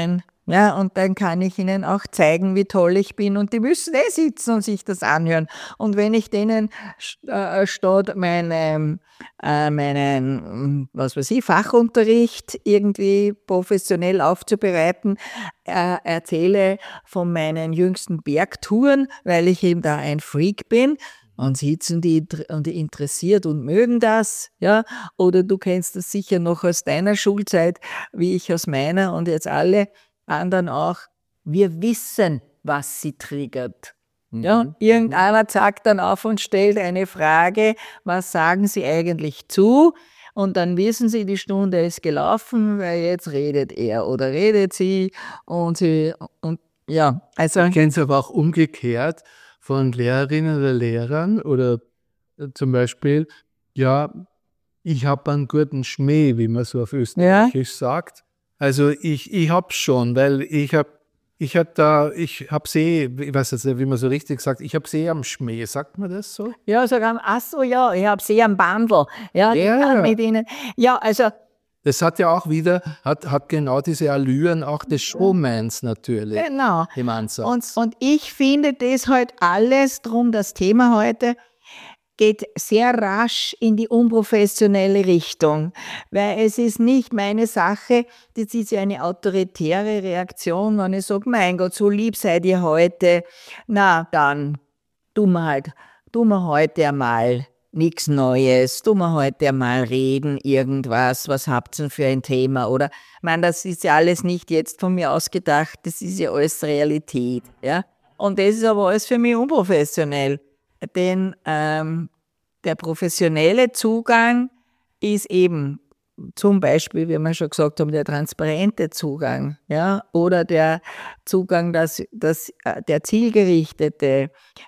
Ja, und dann kann ich ihnen auch zeigen, wie toll ich bin und die müssen eh sitzen und sich das anhören. Und wenn ich denen äh, statt meinem, äh, meinen, was weiß ich, Fachunterricht irgendwie professionell aufzubereiten, äh, erzähle von meinen jüngsten Bergtouren, weil ich eben da ein Freak bin, und sitzen die und die interessiert und mögen das, ja, oder du kennst das sicher noch aus deiner Schulzeit, wie ich aus meiner, und jetzt alle anderen auch, wir wissen, was sie triggert. Ja, Mhm. irgendeiner zackt dann auf und stellt eine Frage, was sagen sie eigentlich zu? Und dann wissen sie, die Stunde ist gelaufen, weil jetzt redet er oder redet sie und sie, und ja, also. Ich kenne es aber auch umgekehrt von Lehrerinnen oder Lehrern oder äh, zum Beispiel, ja, ich habe einen guten Schmäh, wie man so auf Österreichisch sagt. Also ich, ich hab's schon, weil ich hab, ich hab da, ich hab's eh, ich weiß jetzt nicht, wie man so richtig sagt, ich hab's eh am Schmäh, sagt man das so? Ja, sogar, ach so, ja, ich habe sie am Bandel. Ja, ich Ja. kann mit ihnen. Ja, also. Das hat ja auch wieder, hat, hat genau diese Allüren auch des Showmans natürlich. Genau. Im Ansatz. Und, und ich finde das halt alles, drum das Thema heute, geht sehr rasch in die unprofessionelle Richtung, weil es ist nicht meine Sache, das ist ja eine autoritäre Reaktion, wenn ich sage, mein Gott, so lieb seid ihr heute, na dann, tun wir halt, tun wir heute einmal nichts Neues, tun wir heute einmal reden, irgendwas, was habt ihr denn für ein Thema, oder, ich meine, das ist ja alles nicht jetzt von mir ausgedacht, das ist ja alles Realität, ja, und das ist aber alles für mich unprofessionell. Denn ähm, der professionelle Zugang ist eben zum Beispiel, wie wir schon gesagt haben, der transparente Zugang, ja, oder der Zugang, das, das, der zielgerichtete,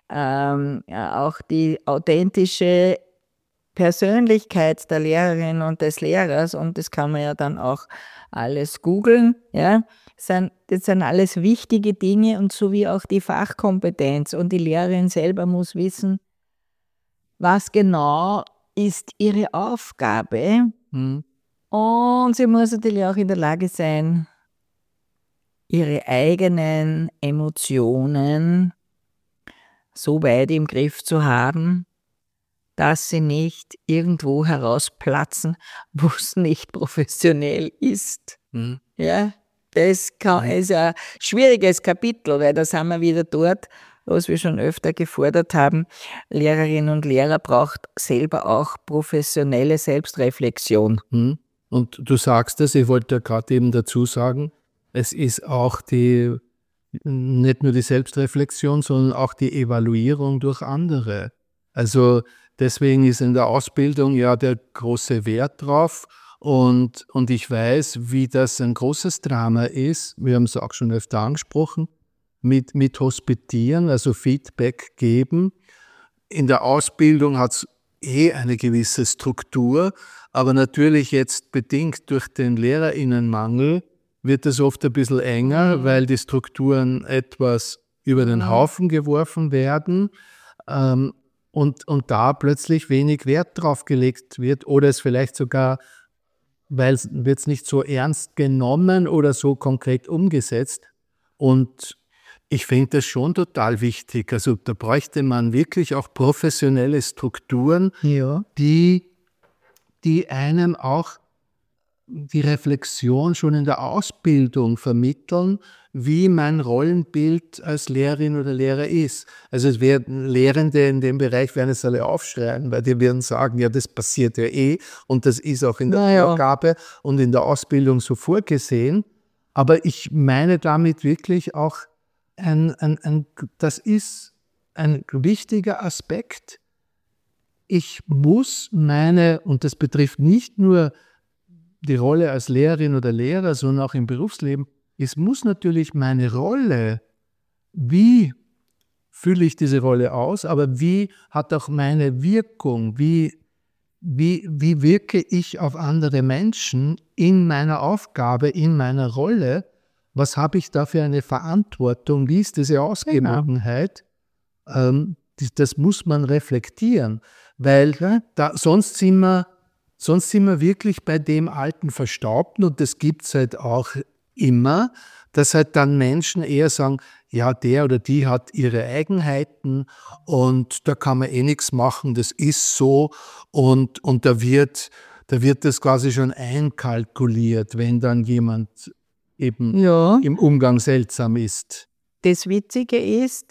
ähm, ja, auch die authentische Persönlichkeit der Lehrerin und des Lehrers, und das kann man ja dann auch alles googeln, ja. Das sind alles wichtige Dinge, und so wie auch die Fachkompetenz. Und die Lehrerin selber muss wissen, was genau ist ihre Aufgabe. Hm. Und sie muss natürlich auch in der Lage sein, ihre eigenen Emotionen so weit im Griff zu haben, dass sie nicht irgendwo herausplatzen, wo es nicht professionell ist. Hm. Ja. Das kann, ist ein schwieriges Kapitel, weil da sind wir wieder dort, was wir schon öfter gefordert haben. Lehrerinnen und Lehrer braucht selber auch professionelle Selbstreflexion. Hm. Und du sagst es, ich wollte ja gerade eben dazu sagen, es ist auch die, nicht nur die Selbstreflexion, sondern auch die Evaluierung durch andere. Also deswegen ist in der Ausbildung ja der große Wert drauf. Und, und ich weiß, wie das ein großes Drama ist, wir haben es auch schon öfter angesprochen, mit, mit Hospitieren, also Feedback geben. In der Ausbildung hat es eh eine gewisse Struktur, aber natürlich jetzt bedingt durch den LehrerInnenmangel wird es oft ein bisschen enger, mhm. weil die Strukturen etwas über den Haufen geworfen werden. Ähm, und, und da plötzlich wenig Wert drauf gelegt wird oder es vielleicht sogar, weil es wird nicht so ernst genommen oder so konkret umgesetzt. Und ich finde das schon total wichtig. Also da bräuchte man wirklich auch professionelle Strukturen, ja. die, die einem auch die Reflexion schon in der Ausbildung vermitteln, wie mein Rollenbild als Lehrerin oder Lehrer ist. Also es werden Lehrende in dem Bereich werden es alle aufschreien, weil die werden sagen, ja, das passiert ja eh und das ist auch in der naja. Vorgabe und in der Ausbildung so vorgesehen. Aber ich meine damit wirklich auch, ein, ein, ein, das ist ein wichtiger Aspekt. Ich muss meine, und das betrifft nicht nur die Rolle als Lehrerin oder Lehrer, sondern auch im Berufsleben, es muss natürlich meine Rolle, wie fülle ich diese Rolle aus, aber wie hat auch meine Wirkung, wie, wie, wie wirke ich auf andere Menschen in meiner Aufgabe, in meiner Rolle, was habe ich da für eine Verantwortung, wie ist diese Ausgewogenheit, genau. ähm, das, das muss man reflektieren, weil da, sonst sind wir Sonst sind wir wirklich bei dem alten Verstaubten und das gibt es halt auch immer, dass halt dann Menschen eher sagen, ja, der oder die hat ihre Eigenheiten und da kann man eh nichts machen, das ist so und, und da wird, da wird das quasi schon einkalkuliert, wenn dann jemand eben Ja. im Umgang seltsam ist. Das Witzige ist,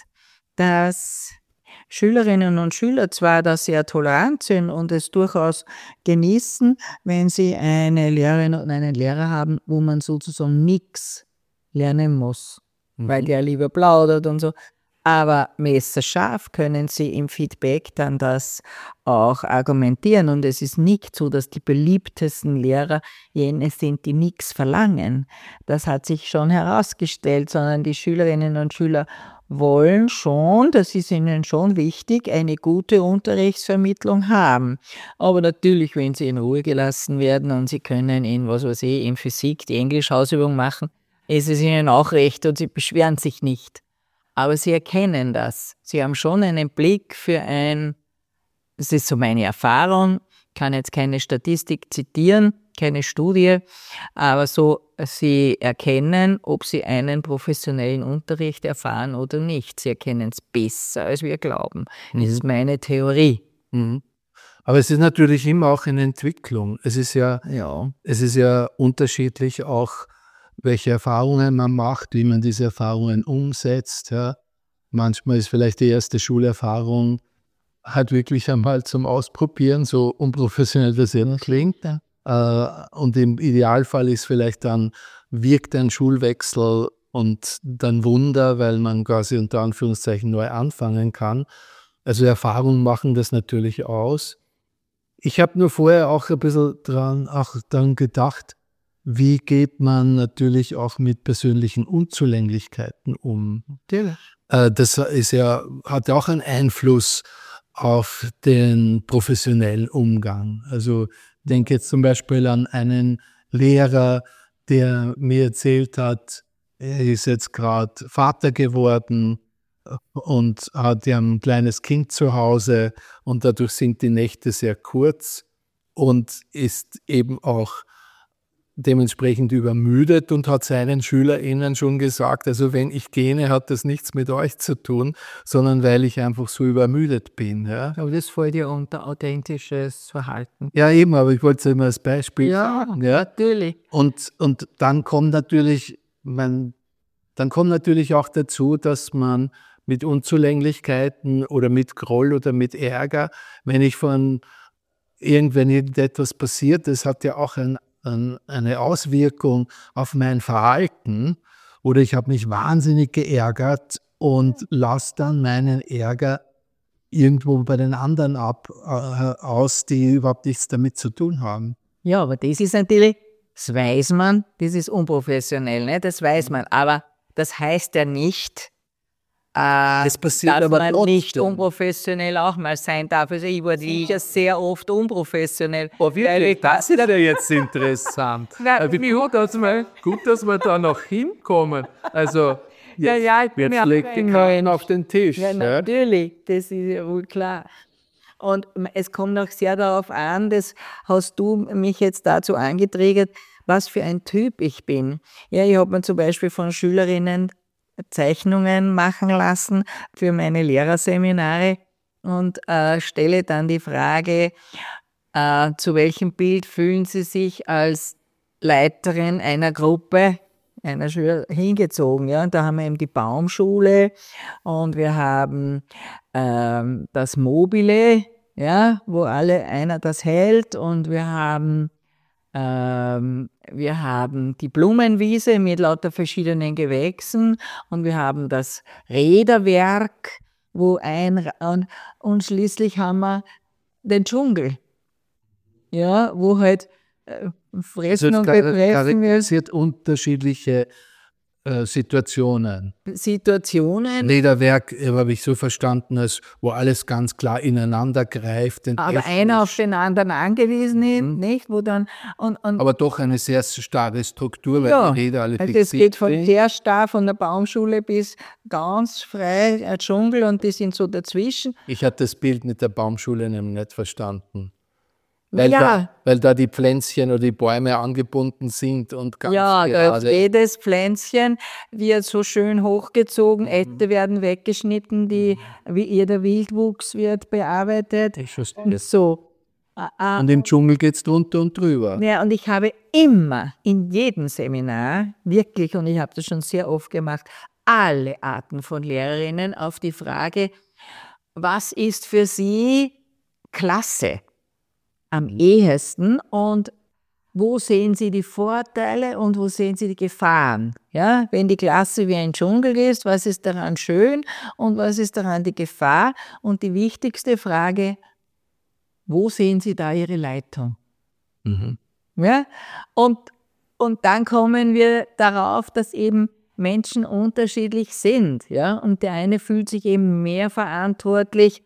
dass Schülerinnen und Schüler zwar da sehr tolerant sind und es durchaus genießen, wenn sie eine Lehrerin und einen Lehrer haben, wo man sozusagen nichts lernen muss, mhm. weil der lieber plaudert und so. Aber messerscharf können sie im Feedback dann das auch argumentieren. Und es ist nicht so, dass die beliebtesten Lehrer jene sind, die nichts verlangen. Das hat sich schon herausgestellt, sondern die Schülerinnen und Schüler wollen schon, das ist ihnen schon wichtig, eine gute Unterrichtsvermittlung haben. Aber natürlich, wenn sie in Ruhe gelassen werden und sie können in, was weiß ich, in Physik die Englisch-Hausübung machen, ist es ihnen auch recht und sie beschweren sich nicht. Aber sie erkennen das. Sie haben schon einen Blick für ein, das ist so meine Erfahrung, ich kann jetzt keine Statistik zitieren, keine Studie, aber so, sie erkennen, ob sie einen professionellen Unterricht erfahren oder nicht. Sie erkennen es besser, als wir glauben. Mhm. Das ist meine Theorie. Mhm. Aber es ist natürlich immer auch eine Entwicklung. Es ist ja, ja. es ist ja unterschiedlich auch, welche Erfahrungen man macht, wie man diese Erfahrungen umsetzt. Ja. Manchmal ist vielleicht die erste Schulerfahrung halt wirklich einmal zum Ausprobieren, so unprofessionell das eben klingt. Ja. Äh, und im Idealfall ist vielleicht dann, wirkt ein Schulwechsel und dann Wunder, weil man quasi unter Anführungszeichen neu anfangen kann. Also Erfahrungen machen das natürlich aus. Ich habe nur vorher auch ein bisschen dran, auch dann gedacht, wie geht man natürlich auch mit persönlichen Unzulänglichkeiten um? Natürlich. Äh, das ist ja, hat ja auch einen Einfluss auf den professionellen Umgang. Also ich denke jetzt zum Beispiel an einen Lehrer, der mir erzählt hat, er ist jetzt gerade Vater geworden und hat ja ein kleines Kind zu Hause und dadurch sind die Nächte sehr kurz und ist eben auch dementsprechend übermüdet und hat seinen SchülerInnen schon gesagt, also wenn ich gehe, hat das nichts mit euch zu tun, sondern weil ich einfach so übermüdet bin. Ja. Aber das fällt ja unter authentisches Verhalten. Ja eben, aber ich wollte es immer als Beispiel ja, sagen. Ja, natürlich. Und, und dann kommt natürlich, man, dann kommt natürlich auch dazu, dass man mit Unzulänglichkeiten oder mit Groll oder mit Ärger, wenn ich von irgendwann irgendetwas passiert, das hat ja auch ein eine Auswirkung auf mein Verhalten oder ich habe mich wahnsinnig geärgert und lasse dann meinen Ärger irgendwo bei den anderen ab, äh, aus, die überhaupt nichts damit zu tun haben. Ja, aber das ist natürlich, das weiß man, das ist unprofessionell, ne? Das weiß man, aber das heißt ja nicht, äh, das passiert dass aber man trotzdem. Nicht unprofessionell auch mal sein darf. Also ich war sicher sehr oft unprofessionell. Oh, wirklich? Das ist ja jetzt interessant. Nein, Wie gut, dass wir, gut, dass wir da noch hinkommen. Also, jetzt, ja, ja, ich bin jetzt legt die Karten auf den Tisch. Ja, natürlich, das ist ja wohl klar. Und es kommt auch sehr darauf an, das hast du mich jetzt dazu angetriggert, was für ein Typ ich bin. Ja, ich habe mir zum Beispiel von Schülerinnen Zeichnungen machen lassen für meine Lehrerseminare und äh, stelle dann die Frage, äh, zu welchem Bild fühlen Sie sich als Leiterin einer Gruppe, einer Schüler hingezogen. Ja? Und da haben wir eben die Baumschule und wir haben ähm, das Mobile, ja, wo alle einer das hält und wir haben Ähm, wir haben die Blumenwiese mit lauter verschiedenen Gewächsen und wir haben das Räderwerk, wo ein und, und schließlich haben wir den Dschungel, ja, wo halt äh, fressen also und betreffen wir charakterisiert unterschiedliche äh, Situationen. Situationen. Lederwerk äh, habe ich so verstanden, als wo alles ganz klar ineinander greift. Aber einer auf den anderen angewiesen ist, mhm. nicht? Wo dann, und, und aber doch eine sehr starre Struktur, weil ja, die Räder alle also fixiert es geht von sind. sehr starr, von der Baumschule bis ganz frei, ein Dschungel und die sind so dazwischen. Ich hatte das Bild mit der Baumschule nämlich nicht verstanden. Weil, Ja. da, weil da die Pflänzchen oder die Bäume angebunden sind und ganz Ja, da gerade. jedes Pflänzchen wird so schön hochgezogen, Äste werden weggeschnitten, die, wie ihr der Wildwuchs wird bearbeitet. Ich verstehe. Und so. Ah, ah. Und im Dschungel geht es drunter und drüber. Ja, und ich habe immer in jedem Seminar, wirklich, und ich habe das schon sehr oft gemacht, alle Arten von Lehrerinnen auf die Frage, was ist für sie klasse am ehesten und wo sehen Sie die Vorteile und wo sehen Sie die Gefahren? Ja, wenn die Klasse wie ein Dschungel ist, was ist daran schön und was ist daran die Gefahr? Und die wichtigste Frage, wo sehen Sie da Ihre Leitung? Mhm. Ja? Und, und dann kommen wir darauf, dass eben Menschen unterschiedlich sind. Ja? Und der eine fühlt sich eben mehr verantwortlich,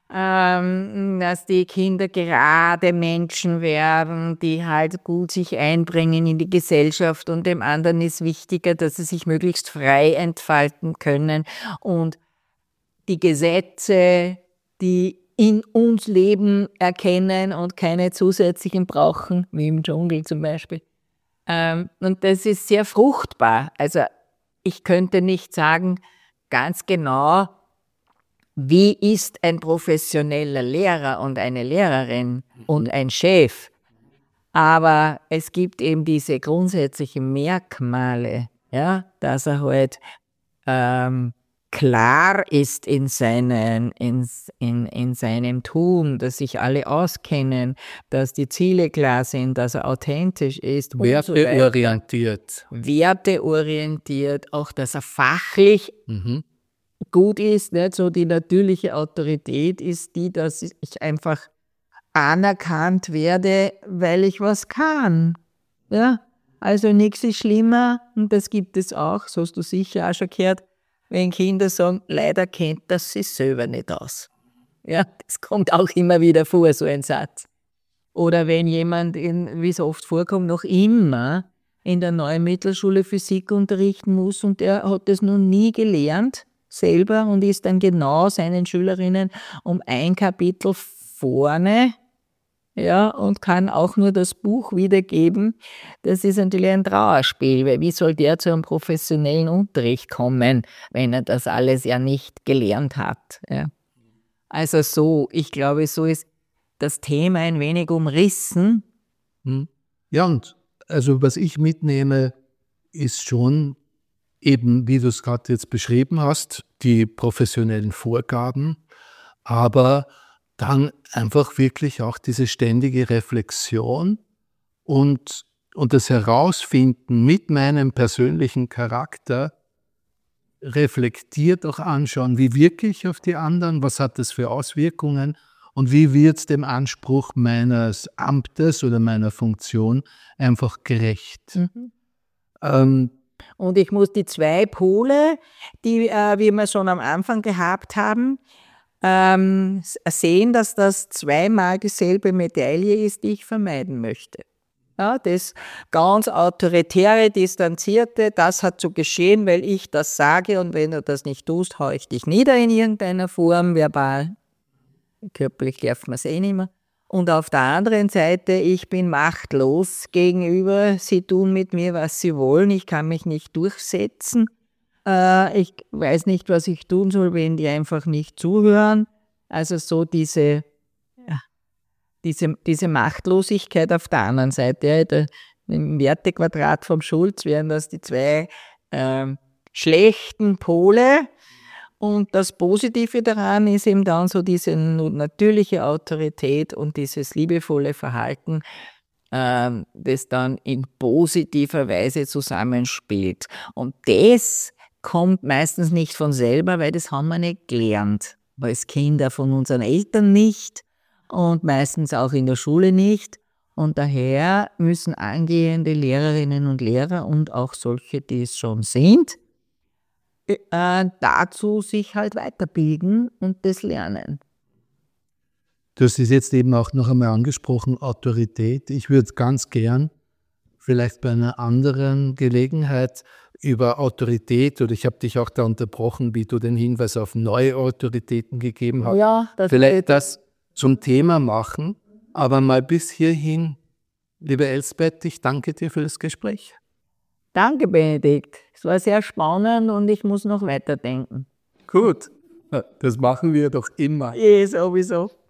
ähm, dass die Kinder gerade Menschen werden, die halt gut sich einbringen in die Gesellschaft, und dem anderen ist wichtiger, dass sie sich möglichst frei entfalten können und die Gesetze, die in uns leben, erkennen und keine zusätzlichen brauchen, wie im Dschungel zum Beispiel. Ähm, und das ist sehr fruchtbar. Also ich könnte nicht sagen ganz genau, wie ist ein professioneller Lehrer und eine Lehrerin und ein Chef. Aber es gibt eben diese grundsätzlichen Merkmale, ja, dass er halt ähm, klar ist in, seinen, in, in, in seinem Tun, dass sich alle auskennen, dass die Ziele klar sind, dass er authentisch ist. und so weiter. Werteorientiert. Werteorientiert, auch dass er fachlich Mhm. gut ist. Nicht? So die natürliche Autorität ist die, dass ich einfach anerkannt werde, weil ich was kann. Ja? Also nichts ist schlimmer, und das gibt es auch, so hast du sicher auch schon gehört, wenn Kinder sagen, leider kennt das sich selber nicht aus. Ja, das kommt auch immer wieder vor, so ein Satz. Oder wenn jemand, in, wie es oft vorkommt, noch immer in der neuen Mittelschule Physik unterrichten muss und der hat das noch nie gelernt selber und ist dann genau seinen Schülerinnen um ein Kapitel vorne, ja, und kann auch nur das Buch wiedergeben. Das ist natürlich ein Trauerspiel, weil wie soll der zu einem professionellen Unterricht kommen, wenn er das alles ja nicht gelernt hat. Ja. Also so, ich glaube, so ist das Thema ein wenig umrissen. Hm. Ja, und also was ich mitnehme, ist schon eben, wie du es gerade jetzt beschrieben hast, die professionellen Vorgaben, aber dann einfach wirklich auch diese ständige Reflexion und, und das Herausfinden mit meinem persönlichen Charakter, reflektiert auch anschauen, wie wirke ich auf die anderen, was hat das für Auswirkungen und wie wird es dem Anspruch meines Amtes oder meiner Funktion einfach gerecht. Mhm. Ähm, Und ich muss die zwei Pole, die äh, wie wir schon am Anfang gehabt haben, ähm, sehen, dass das zweimal dieselbe Medaille ist, die ich vermeiden möchte. Ja, das ganz autoritäre, distanzierte, das hat zu geschehen, weil ich das sage, und wenn du das nicht tust, haue ich dich nieder in irgendeiner Form, verbal, körperlich darf man es eh nicht mehr. Und auf der anderen Seite, ich bin machtlos gegenüber, sie tun mit mir, was sie wollen, ich kann mich nicht durchsetzen, äh, ich weiß nicht, was ich tun soll, wenn die einfach nicht zuhören. Also so diese, ja, diese, diese Machtlosigkeit auf der anderen Seite. Ja, der, im Wertequadrat vom Schulz wären das die zwei äh, schlechten Pole. Und das Positive daran ist eben dann so diese natürliche Autorität und dieses liebevolle Verhalten, äh, das dann in positiver Weise zusammenspielt. Und das kommt meistens nicht von selber, weil das haben wir nicht gelernt. Als Kinder von unseren Eltern nicht und meistens auch in der Schule nicht. Und daher müssen angehende Lehrerinnen und Lehrer und auch solche, die es schon sind, Äh, dazu sich halt weiterbilden und das lernen. Du hast es jetzt eben auch noch einmal angesprochen, Autorität. Ich würde ganz gern vielleicht bei einer anderen Gelegenheit über Autorität, oder ich habe dich auch da unterbrochen, wie du den Hinweis auf neue Autoritäten gegeben hast, Ja, das vielleicht das zum Thema machen. Aber mal bis hierhin, liebe Elsbeth, ich danke dir für das Gespräch. Danke, Benedikt. Es war sehr spannend und ich muss noch weiterdenken. Gut, das machen wir doch immer. Eh, sowieso.